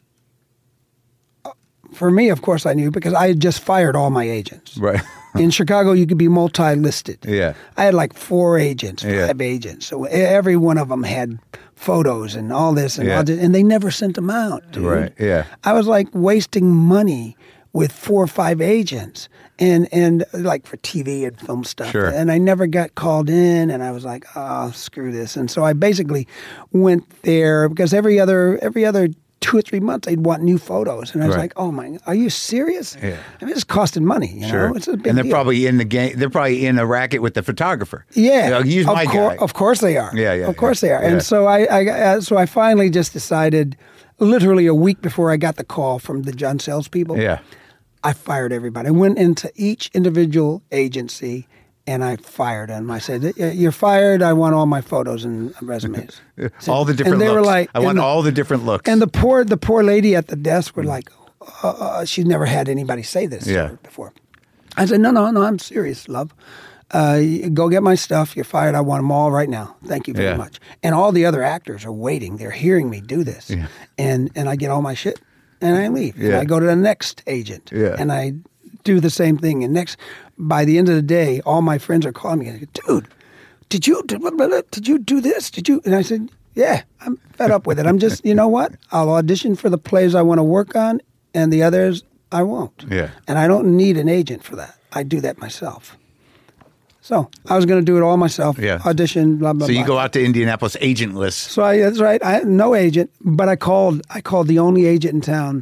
for me, of course, I knew because I had just fired all my agents. Right. In Chicago, you could be multi-listed. Yeah. I had like 4 agents, 5 agents. So every one of them had photos and all this, and they never sent them out, dude. Right, yeah. I was like wasting money with 4 or 5 agents and like for TV and film stuff. Sure. And I never got called in, and I was like, oh, screw this. And so I basically went there because every other 2 or 3 months, they'd want new photos. And I was like, oh, my, are you serious? Yeah. I mean, it's costing money, you know? It's a big they're deal. probably in the game. They're probably in a racket with the photographer. Yeah. Use my guy. Of course they are. Yeah. Of course they are. Yeah. And so I finally just decided, literally a week before I got the call from the John salespeople, I fired everybody. I went into each individual agency and I fired them. I said, you're fired. I want all my photos and resumes. All the different and they looks. Were like, I want all the different looks. And the poor lady at the desk were like, she's never had anybody say this to her before. I said, no, I'm serious, love. Go get my stuff. You're fired. I want them all right now. Thank you very much. And all the other actors are waiting. They're hearing me do this. Yeah. And I get all my shit and I leave. Yeah. And I go to the next agent and I do the same thing. And by the end of the day, all my friends are calling me. Dude, did you do this? Did you? And I said, yeah, I'm fed up with it. I'm just, you know what? I'll audition for the plays I want to work on, and the others I won't. Yeah. And I don't need an agent for that. I do that myself. So I was going to do it all myself. Yeah. Audition, blah, blah, blah. So you blah. go out to Indianapolis agentless. So that's right. I had no agent, but I called the only agent in town.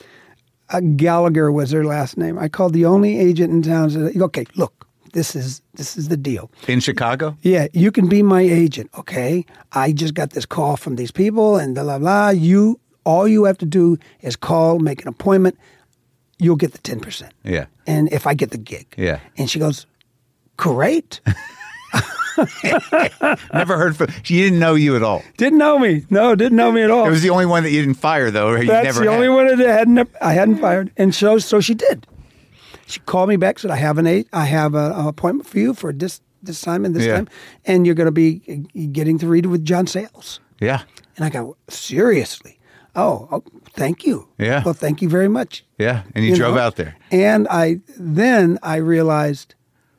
Gallagher was their last name. I called the only agent in town and said, okay, look, this is the deal. In Chicago? Yeah, you can be my agent, okay? I just got this call from these people and blah, blah, blah. All you have to do is call, make an appointment. You'll get the 10%. Yeah. And if I get the gig. Yeah. And she goes, great. Never heard from. She didn't know you at all. Didn't know me. No, didn't know me at all. It was the only one that you didn't fire, though. Or That's the only one that I hadn't fired, and so she did. She called me back, said, "I have an appointment for you for this time and this time, and you're going to be getting to read with John Sayles." Yeah. And I go, seriously. Oh, thank you. Yeah. Well, thank you very much. Yeah, and you drove out there. And I realized,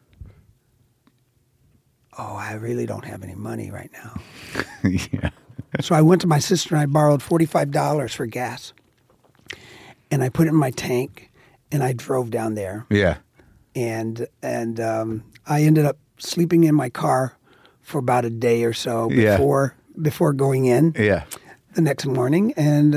I really don't have any money right now. Yeah. So I went to my sister and I borrowed $45 for gas. And I put it in my tank and I drove down there. Yeah. And I ended up sleeping in my car for about a day or so before going in. Yeah. The next morning, and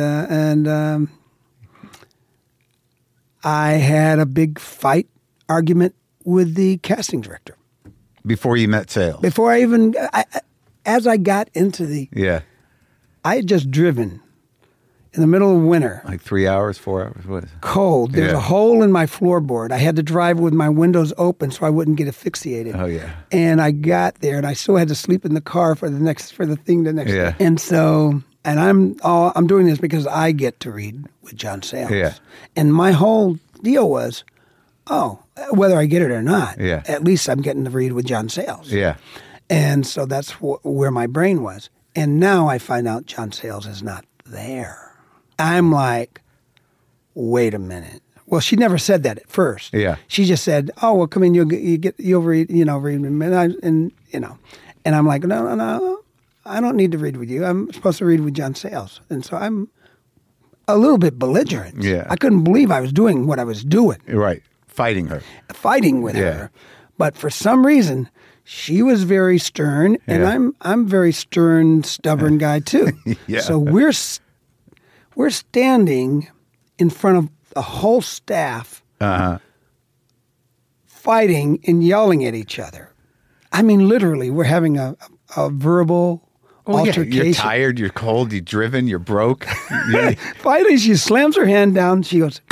I had a big argument with the casting director. Before you met Sayles? Before as I got into I had just driven in the middle of winter. Like 3 hours, 4 hours? What is it? Cold. There's a hole in my floorboard. I had to drive with my windows open so I wouldn't get asphyxiated. Oh, yeah. And I got there, and I still had to sleep in the car for the next day. And so... And I'm doing this because I get to read with John Sayles. Yeah. And my whole deal was, whether I get it or not, yeah. at least I'm getting to read with John Sayles. Yeah. And so that's where my brain was. And now I find out John Sayles is not there. I'm like, wait a minute. Well, she never said that at first. Yeah. She just said, well, come in, you'll read, read with me. And I'm like, no. I don't need to read with you. I'm supposed to read with John Sayles. And so I'm a little bit belligerent. Yeah. I couldn't believe I was doing what I was doing. Right. Fighting with her. But for some reason, she was very stern, and I'm very stern, stubborn guy too. Yeah. So we're standing in front of the whole staff fighting and yelling at each other. I mean, literally, we're having a verbal altercation. Yeah. You're tired, you're cold, you're driven, you're broke. Finally, she slams her hand down. She goes,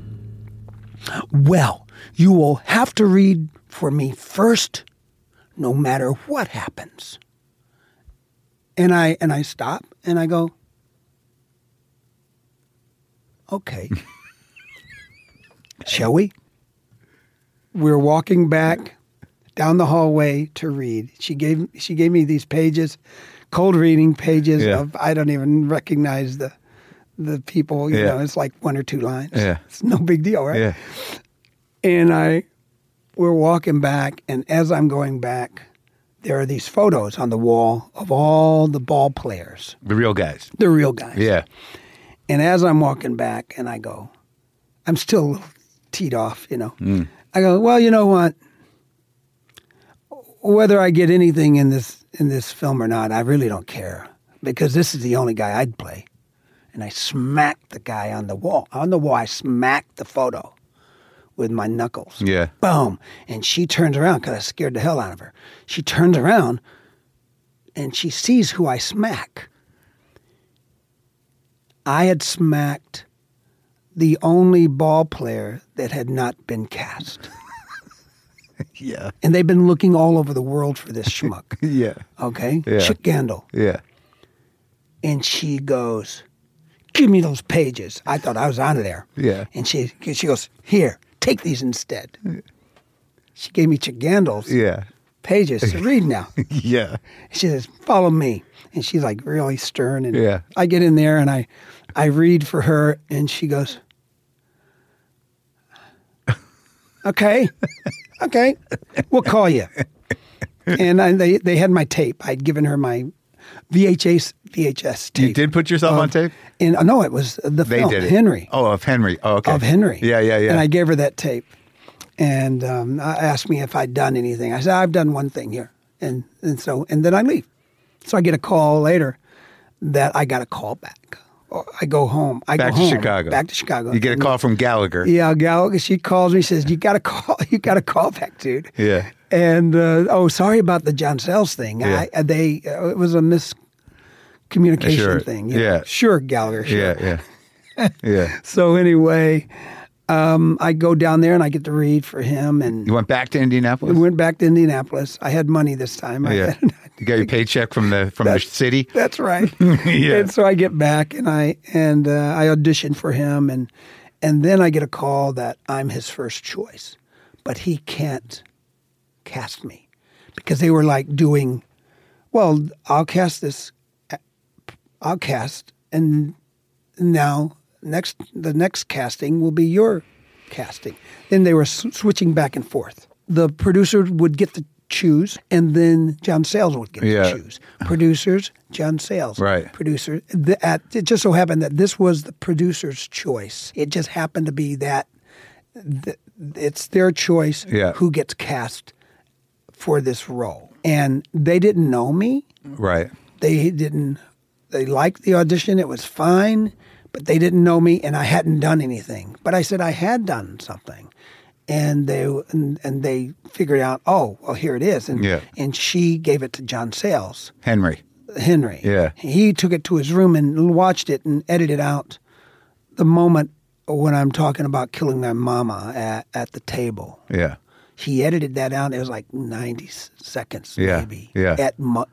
well, you will have to read for me first, no matter what happens. And I stop and I go, okay. Shall we? We're walking back down the hallway to read. She gave me these pages, cold reading pages of, I don't even recognize the people. You know, it's like 1 or 2 lines. Yeah. It's no big deal, right? Yeah. And we're walking back, and as I'm going back, there are these photos on the wall of all the ball players. The real guys. The real guys. Yeah. And as I'm walking back, and I go, I'm still a little teed off, I go, well, you know what? Whether I get anything in this film or not, I really don't care, because this is the only guy I'd play. And I smacked the guy on the wall. On the wall, I smacked the photo with my knuckles. Yeah. Boom. And she turns around, because I scared the hell out of her. She turns around, and she sees who I smack. I had smacked the only ball player that had not been cast. Yeah. And they've been looking all over the world for this schmuck. Yeah. Okay? Yeah. Chick Gandil. Yeah. And she goes, give me those pages. I thought I was out of there. Yeah. And she goes, here, take these instead. She gave me Chick Gandil's pages to read now. Yeah. She says, follow me. And she's like really stern. And Yeah. I get in there and I read for her, and she goes, okay, we'll call you. And they had my tape. I'd given her my VHS tape. You did put yourself on tape? And no, it was the film, did it. Henry. Oh, of Henry. Oh, okay. Of Henry. Yeah. And I gave her that tape. And asked me if I'd done anything. I said, I've done one thing here. And then I leave. So I get a call later that I got a call back. I go home. Back to Chicago. You get a call from Gallagher. Yeah, Gallagher. She calls me, says, you got to call back, dude. Yeah. And, sorry about the John Sayles thing. Yeah. It was a miscommunication thing. Yeah. Sure, Gallagher. Sure. Yeah. Yeah. So anyway, I go down there and I get to read for him. And you went back to Indianapolis? We went back to Indianapolis. I had money this time. Yeah. You got your paycheck from the city? That's right. Yeah. And so I get back and I audition for him, and then I get a call that I'm his first choice, but he can't cast me because they were like doing, well, I'll cast, and now the next casting will be your casting. Then they were switching back and forth. The producer would get to choose, and then John Sayles would get to choose. Producers, John Sayles. Right. Producer. It just so happened that this was the producer's choice. It just happened to be that it's their choice who gets cast for this role. And they didn't know me. Right. They liked the audition. It was fine, but they didn't know me, and I hadn't done anything. But I said I had done something. And they figured out, oh, well, here it is. And she gave it to John Sayles. Henry. Yeah. He took it to his room and watched it and edited out the moment when I'm talking about killing my mama at the table. Yeah. He edited that out. It was like 90 seconds, maybe. Yeah.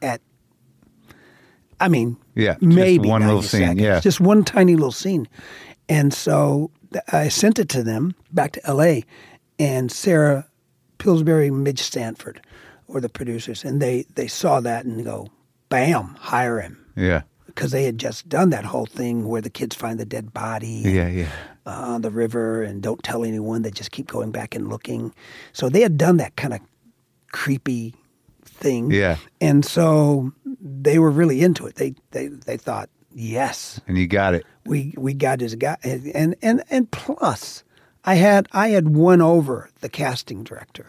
Maybe just one little scene. Seconds. Yeah. Just one tiny little scene. And so I sent it to them back to L.A., and Sarah Pillsbury, Midge Stanford were the producers, and they saw that and go, bam, hire him. Yeah. Because they had just done that whole thing where the kids find the dead body on the river and don't tell anyone. They just keep going back and looking. So they had done that kind of creepy thing. Yeah. And so they were really into it. They thought, yes. And you got it. We got his guy. And plus, I had won over the casting director.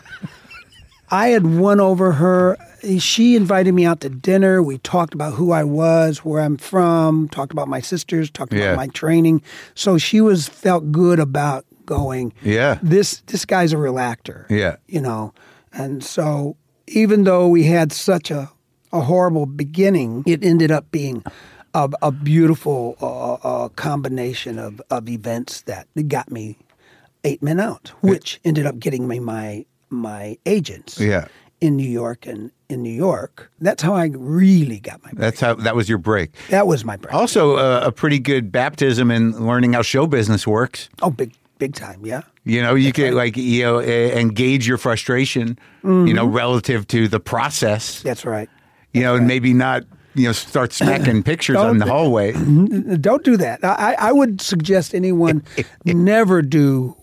I had won over her. She invited me out to dinner. We talked about who I was, where I'm from, talked about my sisters, talked about my training. So she felt good about going, this guy's a real actor. Yeah. And so even though we had such a horrible beginning, it ended up being a beautiful combination of events that got me 8 Men Out, which ended up getting me my agents in New York and in New York. That's how I really got my break. That was your break. That was my break. Also, a pretty good baptism in learning how show business works. Oh, big time, yeah. You can engage your frustration, relative to the process. That's right. And maybe not, start smacking pictures on the hallway. Don't do that. I would suggest anyone never do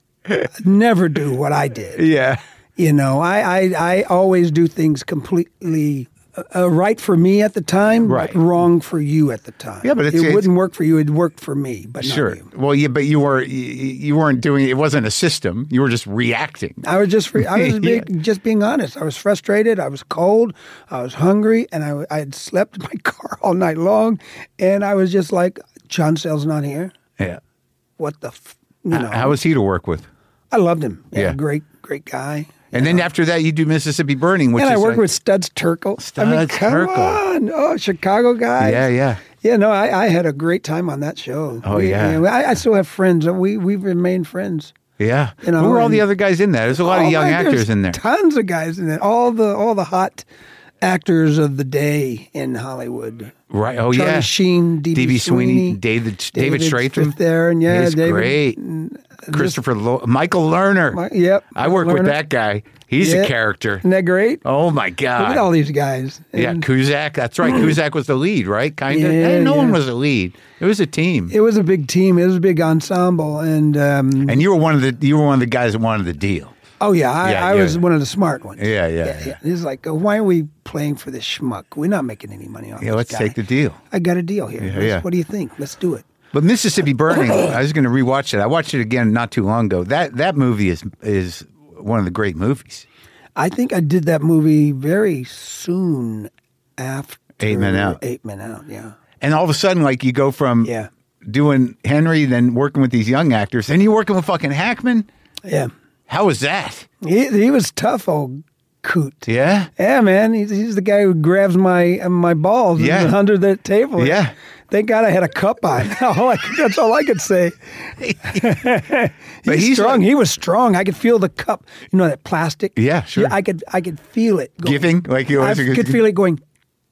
what I did. Yeah. I always do things completely right for me at the time, but wrong for you at the time. Yeah, but it wouldn't work for you. It'd work for me, but not you. Well, yeah, but you weren't doing it. It wasn't a system. You were just reacting. I was just being honest. I was frustrated. I was cold. I was hungry, and I had slept in my car all night long, and I was just like, John Sayles not here. Yeah. What the How was he to work with? I loved him. Yeah. Great guy. And then after that, you do Mississippi Burning, which I worked with Studs Terkel. Come on. Oh, Chicago guy. Yeah. Yeah, I had a great time on that show. Oh, I still have friends. We've remained friends. Yeah. Who were all the other guys in that? There's a lot of young actors in there. Tons of guys in that. All the hot actors of the day in Hollywood. Right. Oh, Charlie Sheen, D.B. Sweeney, David Stratham. There, and he's great. Christopher Michael Lerner. Yep. I work with that guy. He's a character. Isn't that great? Oh, my God. Look at all these guys. Cusack. That's right. Cusack was the lead, right? Kind of. Yeah, no one was the lead. It was a team. It was a big team. It was a big ensemble. And you were one of the guys that wanted the deal. Oh, yeah. I was one of the smart ones. Yeah. It's like, why are we playing for this schmuck? We're not making any money off this guy. Let's take the deal. I got a deal here. What do you think? Let's do it. But Mississippi Burning, I was going to rewatch it. I watched it again not too long ago. That movie is one of the great movies. I think I did that movie very soon after 8 Men Out. 8 Men Out, yeah. And all of a sudden, you go from doing Henry, then working with these young actors, and you're working with fucking Hackman? Yeah. How was that? He was tough, old coot. Yeah? Yeah, man. He's the guy who grabs my balls under the table. Yeah. Thank God I had a cup on. That's all I could say. But he's strong. He was strong. I could feel the cup. That plastic. Yeah, sure. I could feel it going. Giving? I could feel it going.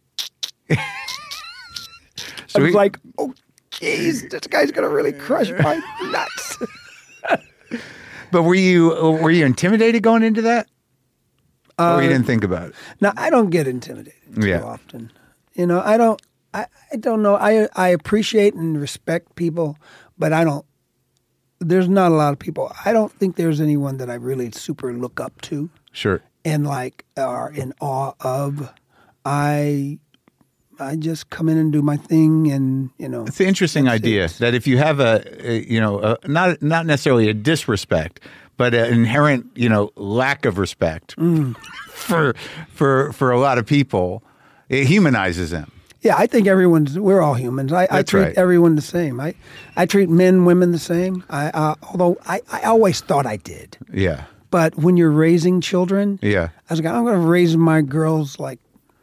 I was like, oh, geez, this guy's going to really crush my nuts. But were you intimidated going into that? Or you didn't think about it? No, I don't get intimidated too often. I don't. I don't know. I appreciate and respect people, but I don't. There's not a lot of people. I don't think there's anyone that I really super look up to. Sure. And like are in awe of. I just come in and do my thing, and it's an interesting idea that if you have not necessarily a disrespect, but an inherent lack of respect for a lot of people, it humanizes them. Yeah, I think we're all humans. I treat everyone the same. I treat men, women the same. Although I always thought I did. Yeah. But when you're raising children, I was like, I'm going to raise my girls like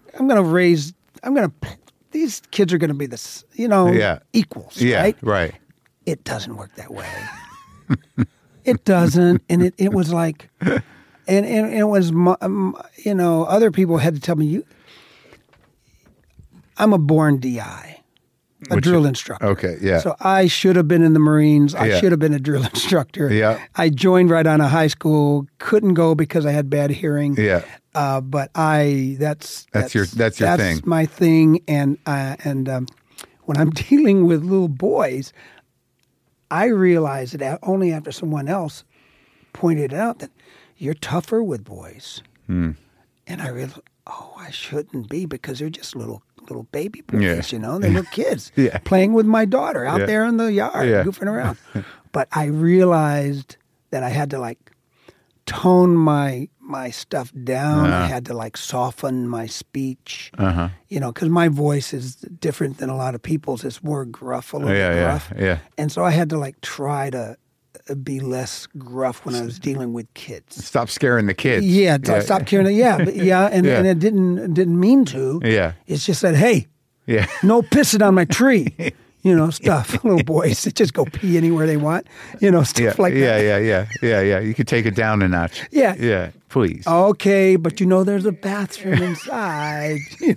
these kids are going to be this, equals, right? Right. It doesn't work that way. It doesn't. And it was like, and it was, other people had to tell me, I'm a born DI, drill instructor. Okay, yeah. So I should have been in the Marines. I should have been a drill instructor. Yeah. I joined right out of high school. Couldn't go because I had bad hearing. Yeah. But that's your thing. That's my thing. And when I'm dealing with little boys, I realize that only after someone else pointed out that you're tougher with boys. And I realized, I shouldn't be because they're just little baby boys, They're little kids playing with my daughter out there in the yard, goofing around. But I realized that I had to tone my stuff down. I had to soften my speech, because my voice is different than a lot of people's. It's more gruff, a little bit gruff. Yeah. And so I had to try to be less gruff when I was dealing with kids. Stop scaring the kids. Stop scaring them. And it didn't mean to. Yeah. It's just that, hey, no pissing on my tree. Stuff. Little boys that just go pee anywhere they want. Stuff like that. Yeah. You could take it down a notch. Yeah. Please. Okay, but there's a bathroom inside.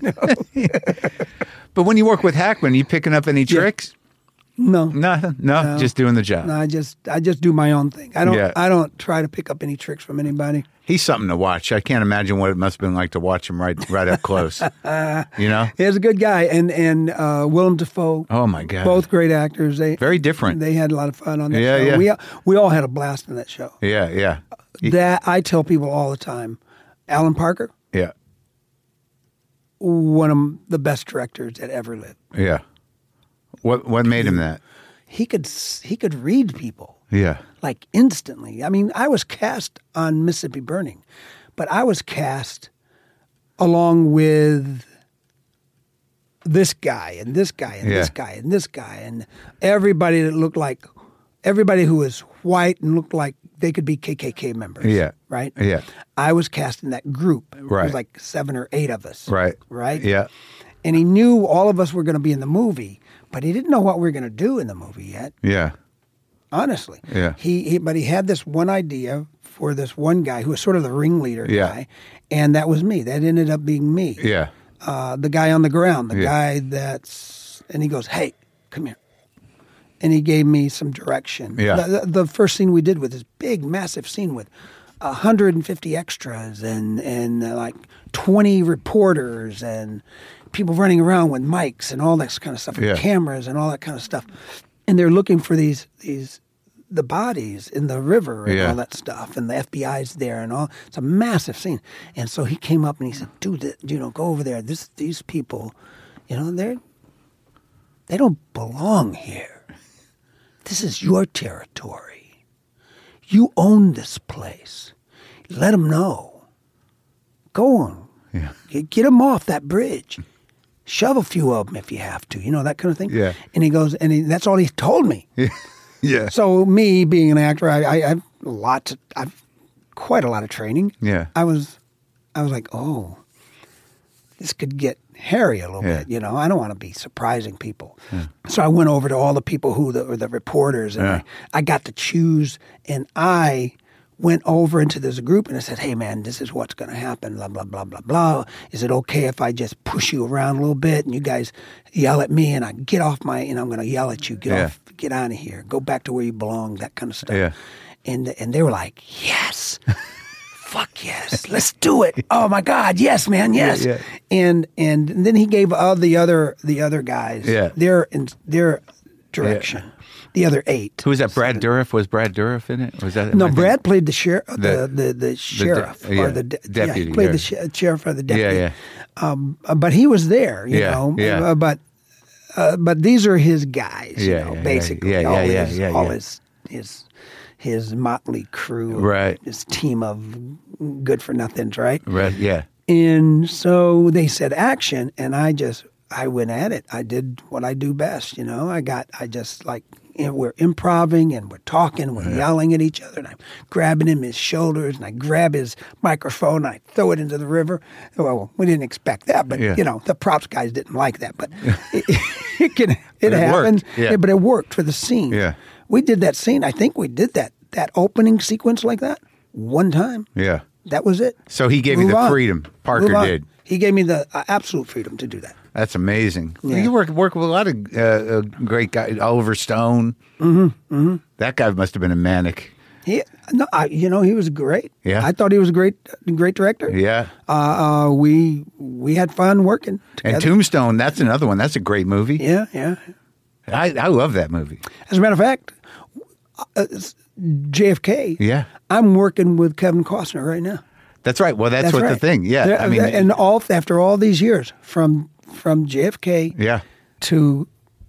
But when you work with Hackman, are you picking up any tricks? No. Nothing. No, just doing the job. No, I just do my own thing. I don't try to pick up any tricks from anybody. He's something to watch. I can't imagine what it must have been like to watch him right up close. He's a good guy, and Willem Dafoe. Oh my God, both great actors. Very different. They had a lot of fun on that show. Yeah. We all had a blast on that show. Yeah. That I tell people all the time. Alan Parker. Yeah. One of the best directors that ever lived. Yeah. What made him that? He could read people. Yeah. Instantly. I mean, I was cast on Mississippi Burning, but I was cast along with this guy and this guy and this guy and this guy and everybody that looked like everybody who was white and looked like they could be KKK members. Yeah. Right? Yeah. I was cast in that group. Right. It was 7 or 8 of us. Right. Right? Yeah. And he knew all of us were going to be in the movie, but he didn't know what we were going to do in the movie yet. Yeah. Honestly. Yeah. But he had this one idea for this one guy who was sort of the ringleader guy, and that was me. That ended up being me. Yeah. The guy on the ground, the guy and he goes, "Hey, come here." And he gave me some direction. Yeah. The first scene we did with this big, massive scene with 150 extras and 20 reporters and people running around with mics and all that kind of stuff, and cameras and all that kind of stuff. And they're looking for the bodies in the river and all that stuff, and the FBI's there and all. It's a massive scene. And so he came up and he said, "Dude, go over there. These people, they don't belong here. This is your territory. You own this place. Let them know. Go on. Yeah. Get them off that bridge. Shove a few of them if you have to, that kind of thing." Yeah. And he goes, that's all he told me. Yeah. So me being an actor, I've quite a lot of training. Yeah. I was like, oh, this could get hairy a little bit, I don't want to be surprising people. Yeah. So I went over to all the people who were the reporters, and I got to choose, and I went over into this group and I said, "Hey man, this is what's going to happen, blah, blah, blah, blah, blah. Is it okay if I just push you around a little bit and you guys yell at me and I get off and I'm going to yell at you, get out of here, go back to where you belong," that kind of stuff. Yeah. And they were like, "Yes, fuck yes, let's do it. Oh my God, yes, man, yes. Yeah. And then he gave all the other guys their direction. Yeah. The other 8. Who was that? Brad Dourif? Was Brad Dourif in it? Was that? No, Brad played the sheriff, the sheriff or the deputy. Yeah, he played the sheriff or the deputy. Yeah. But he was there, you know. Yeah. But these are his guys, basically. All his motley crew, right? His team of good for nothings, right? Right. Yeah. And so they said action, and I went at it. I did what I do best, you know. We're improvising and we're talking, we're yelling at each other, and I'm grabbing him his shoulders, and I grab his microphone, and I throw it into the river. Well, we didn't expect that, but you know, the props guys didn't like that, but it happened. Yeah. But it worked for the scene. Yeah. We did that scene. I think we did that opening sequence like that one time. Yeah. That was it. So he gave you the freedom. Parker did. He gave me the absolute freedom to do that. That's amazing. Yeah. You work with a lot of great guys. Oliver Stone. Mm-hmm. Mm-hmm. That guy must have been a manic. He was great. Yeah. I thought he was a great director. Yeah. We had fun working together. And Tombstone, that's another one. That's a great movie. Yeah, yeah. I love that movie. As a matter of fact, JFK. Yeah. I'm working with Kevin Costner right now. That's right. Well, that's what right. the thing. Yeah. And after all these years, from JFK to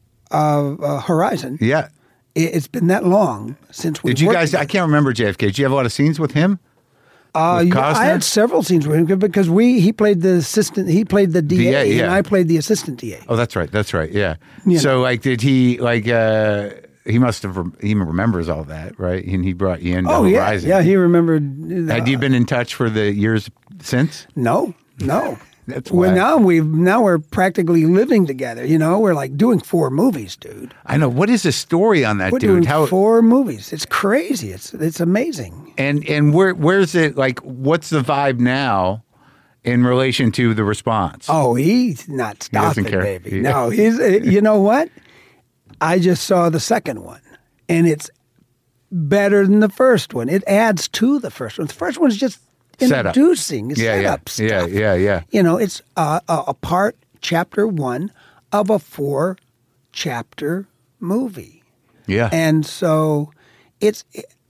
Horizon. Yeah. It's been that long since we. Did you guys? I can't remember JFK. Did you have a lot of scenes with him? I had several scenes with him because he played the assistant. He played the DA, and I played the assistant DA. Oh, that's right. That's right. Yeah. So, did he he must have. He remembers all that, right? And he brought you into Horizon. Yeah, he remembered. Had you been in touch for the years since? No. That's why. Well, now we're practically living together. You know, we're like doing 4 movies, dude. I know. What is the story on that, we're dude? Doing 4 movies. It's crazy. It's amazing. And where's it? Like, what's the vibe now in relation to the response? Oh, he's not stopping, baby. Yeah. No, he's. You know what? I just saw the second one, and it's better than the first one. It adds to the first one. The first one's just introducing setup stuff. Yeah. You know, it's a part, chapter 1 of a 4-chapter movie. Yeah. And so it's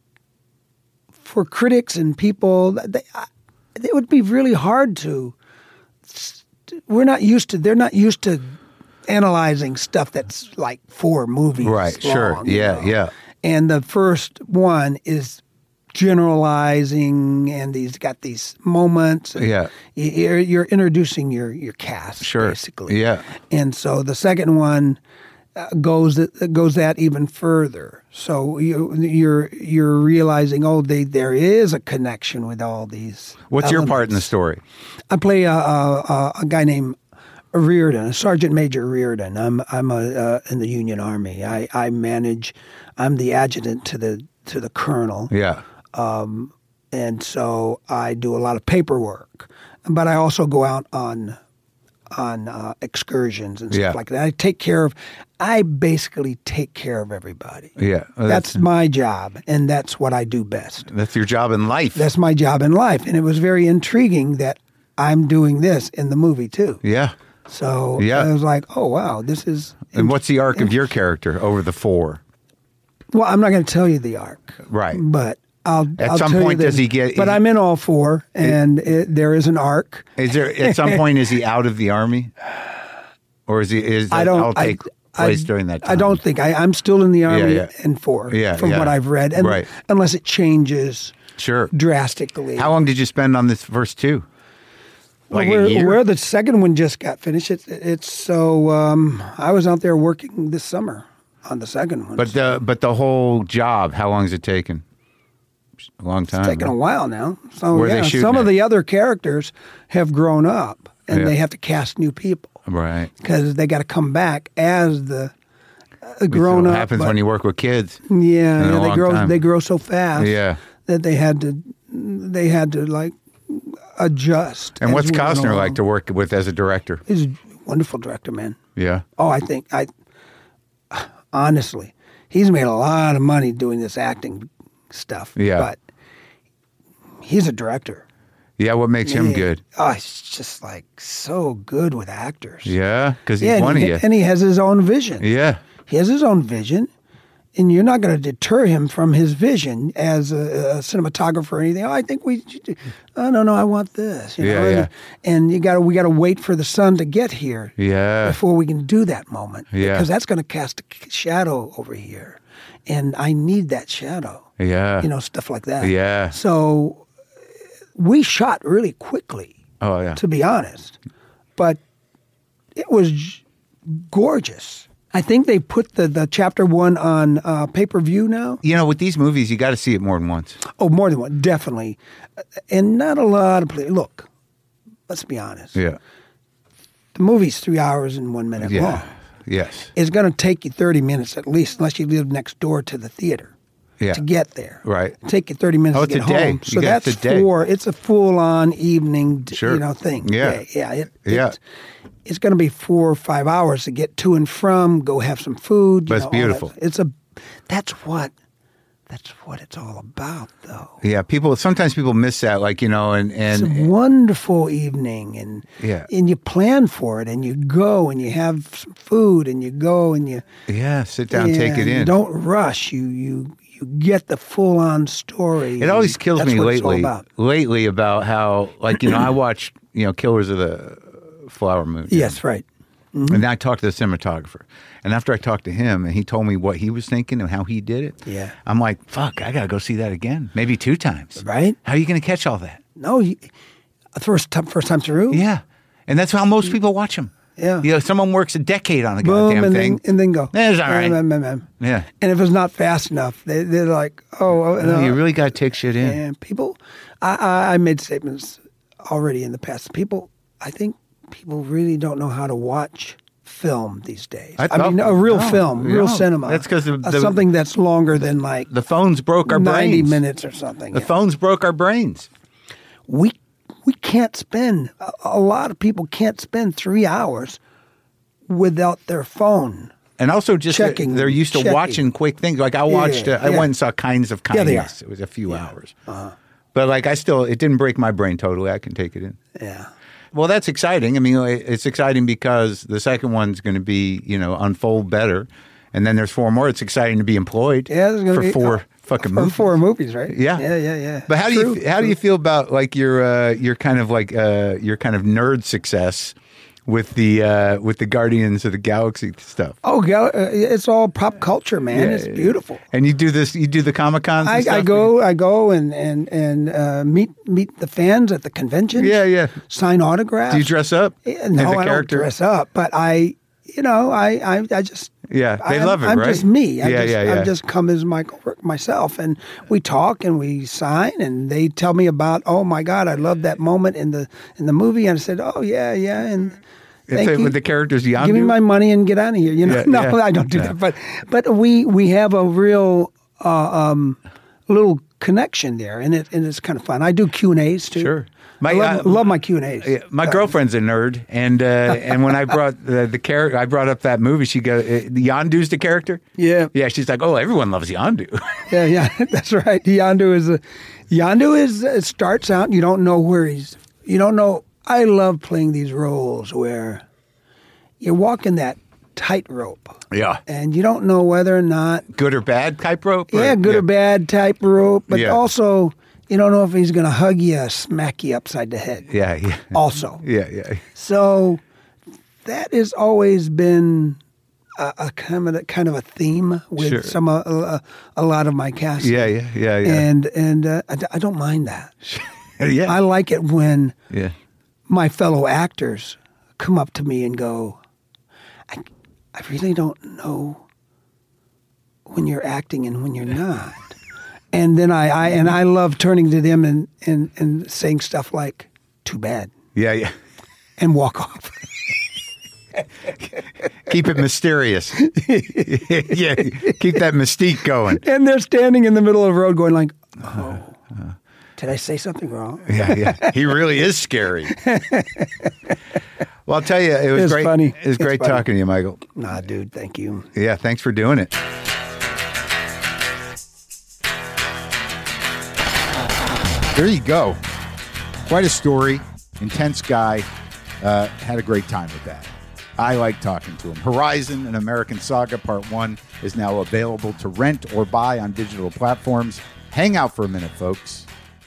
for critics and people, it would be really hard to. They're not used to analyzing stuff that's like 4 movies. Right. long, Sure. Yeah. You know? Yeah. And the first one is generalizing, and he's got these moments. Yeah. You're introducing your cast, basically. Yeah. And so the second one goes that even further. So you're realizing, there is a connection with all these. What's your part in the story? I play a guy named Reardon, Sergeant Major Reardon. I'm in the Union Army. I'm the adjutant to the colonel. Yeah. And so I do a lot of paperwork, but I also go out on excursions and stuff like that. I basically take care of everybody. Yeah. That's my job, and that's what I do best. That's your job in life. That's my job in life. And it was very intriguing that I'm doing this in the movie too. Yeah. So I was like, oh, wow, this is... And what's the arc of your character over the 4? Well, I'm not going to tell you the arc. Right. But I'll At some tell point, you does he get... But I'm in all 4, and there is an arc. Is there... At some point, is he out of the Army? Or is that all take place during that time? I don't think. I'm still in the Army in 4, from what I've read. And unless it changes drastically. How long did you spend on this first 2? Like a year? Where the second one just got finished. I was out there working this summer on the second one. But the whole job, how long has it taken? A long time. It's taken a while now. So Where they some of the other characters have grown up, and they have to cast new people. Right. Because they got to come back as the grown up. What happens when you work with kids? Yeah, they grow so fast. Yeah. That they had to like adjust. And what's Costner like to work with as a director? He's a wonderful director, man. Yeah. Oh, honestly, he's made a lot of money doing this acting stuff. Yeah. But He's a director. Yeah, what makes him good? Oh, he's just like so good with actors. Yeah, because he's one of you. And he has his own vision. Yeah. He has his own vision, and you're not going to deter him from his vision as a cinematographer or anything. Oh, I think we should do, oh, no, I want this. You know? And we got to wait for the sun to get here before we can do that moment. Yeah. Because that's going to cast a shadow over here. And I need that shadow. Yeah. You know, stuff like that. Yeah. So we shot really quickly, to be honest. But it was gorgeous. I think they put the chapter 1 on pay-per-view now. You know, with these movies, you got to see it more than once. Oh, more than one, definitely. And not a lot of play. Look, let's be honest. Yeah. The movie's 3 hours and 1 minute long. Yes. It's going to take you 30 minutes at least, unless you live next door to the theater. To get there. Right. It'll take you 30 minutes to get home. Day. So that's it's a full-on evening thing. Yeah. It's going to be 4 or 5 hours to get to and from, go have some food. That's beautiful. That's what it's all about, though. Yeah, sometimes people miss that, like, you know, and it's a wonderful evening, and you plan for it, and you go, and you have some food, and you go, and you sit down, take it in. You don't rush. You get the full on story. It always kills me lately about how, like, you know, I watched, you know, Killers of the Flower Moon. Yes, right. Mm-hmm. And I talked to the cinematographer. And after I talked to him and he told me what he was thinking and how he did it, I'm like, fuck, I got to go see that again. Maybe 2 times. Right? How are you going to catch all that? No, first time through? Yeah. And that's how most people watch them. Yeah. You know, someone works a decade on a goddamn thing. And then go. That's all right. Yeah. And if it's not fast enough, they're like, no. You really got to take shit in. And people, I made statements already in the past. I think people really don't know how to watch film these days. I mean, a real film, real cinema. That's because something that's longer than like the phones broke our 90 brains. minutes or something. The phones broke our brains. We can't spend, a lot of people can't spend 3 hours without their phone. And also just they're used to watching quick things. Like I watched, I went and saw Kinds of Kindness. It was a few hours. But like it didn't break my brain totally. I can take it in. Yeah. Well, that's exciting. I mean, it's exciting because the second one's going to be, you know, unfold better. And then there's 4 more. It's exciting to be employed for 4 fucking movies. 4 movies, right? Yeah. Yeah. But how do you feel about like your kind of nerd success with the Guardians of the Galaxy stuff? Oh, it's all pop culture, man. It's beautiful. And you do the Comic-Cons and stuff? I go and meet the fans at the convention. Yeah. Sign autographs. Do you dress up? No, I don't dress up, but I just... Yeah, they love it, I'm right? just me. I just come as myself, and we talk and we sign, and they tell me about, oh my God, I love that moment in the movie, and I said, oh yeah, and thank you. With the characters, Yondu? Give me my money and get out of here. You know, no, I don't do that, but we have a real little connection there, and it's kind of fun. I do Q&As too. Sure. I love my Q&As. My girlfriend's a nerd, and when I brought the character, I brought up that movie. She goes, "Yondu's the character." Yeah. She's like, "Oh, everyone loves Yondu." Yeah, that's right. Yondu it starts out, you don't know where you don't know. I love playing these roles where you're walking that tightrope. Yeah. And you don't know whether or not good or bad tightrope. Or bad tightrope, but also. You don't know if he's going to hug you or smack you upside the head. Yeah. Also. Yeah. So that has always been a kind of a theme with a lot of my cast. Yeah. And I don't mind that. Yeah. I like it when my fellow actors come up to me and go, I really don't know when you're acting and when you're not. And then I love turning to them and saying stuff like, too bad. Yeah. And walk off. Keep it mysterious. Yeah. Keep that mystique going. And they're standing in the middle of the road going like, did I say something wrong? Yeah. He really is scary. Well, I'll tell you, it was great. Funny. It was great talking to you, Michael. Nah, dude, thank you. Yeah, thanks for doing it. There you go. Quite a story. Intense guy. Had a great time with that. I like talking to him. Horizon, an American Saga Part 1 is now available to rent or buy on digital platforms. Hang out for a minute, folks.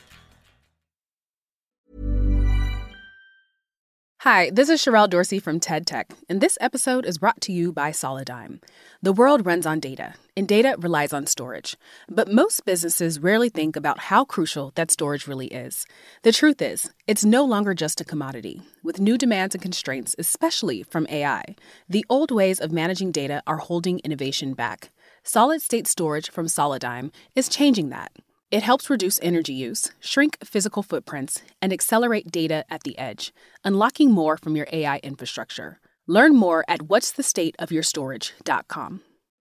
Hi, this is Sherelle Dorsey from TED Tech, and this episode is brought to you by Solidigm. The world runs on data, and data relies on storage. But most businesses rarely think about how crucial that storage really is. The truth is, it's no longer just a commodity. With new demands and constraints, especially from AI, the old ways of managing data are holding innovation back. Solid-state storage from Solidigm is changing that. It helps reduce energy use, shrink physical footprints, and accelerate data at the edge, unlocking more from your AI infrastructure. Learn more at whatsthestateofyourstorage.com.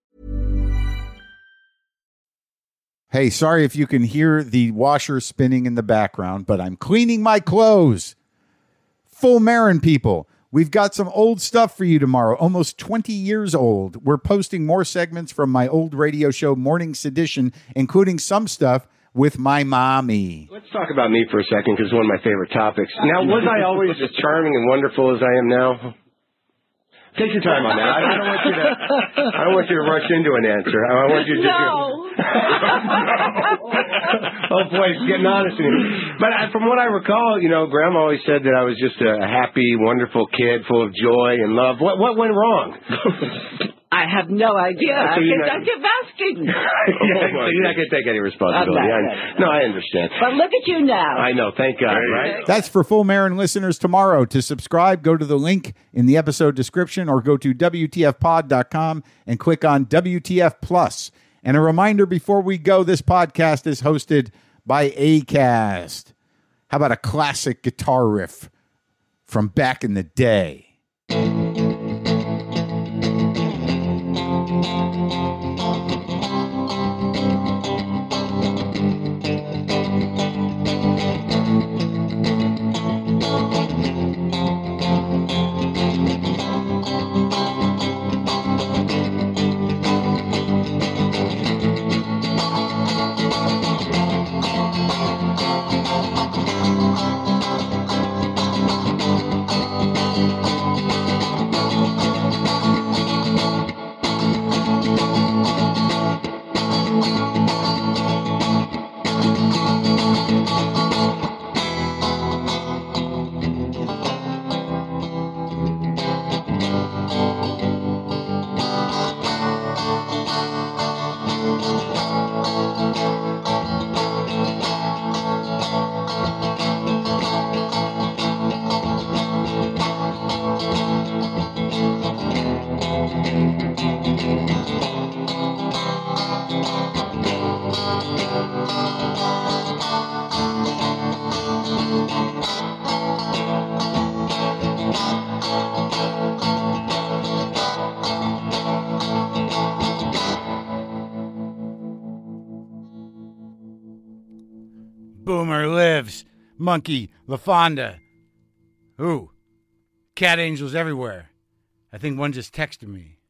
Hey, sorry if you can hear the washer spinning in the background, but I'm cleaning my clothes. Full Marin people, we've got some old stuff for you tomorrow, almost 20 years old. We're posting more segments from my old radio show, Morning Sedition, including some stuff with my mommy. Let's talk about me for a second, because it's one of my favorite topics. Now, was I always as charming and wonderful as I am now? Take your time on that. I don't want you to rush into an answer. I want you to just... Oh, boy, it's getting honest with you. But from what I recall, Grandma always said that I was just a happy, wonderful kid full of joy and love. What went wrong? I have no idea. I keep asking. So you're not going to take any responsibility. I understand. But look at you now. I know. Thank God, right? That's for Full Marin listeners tomorrow. To subscribe, go to the link in the episode description or go to WTFpod.com and click on WTF Plus. And a reminder before we go, this podcast is hosted by Acast. How about a classic guitar riff from back in the day? Boomer lives. Monkey, LaFonda. Ooh, cat angels everywhere. I think one just texted me.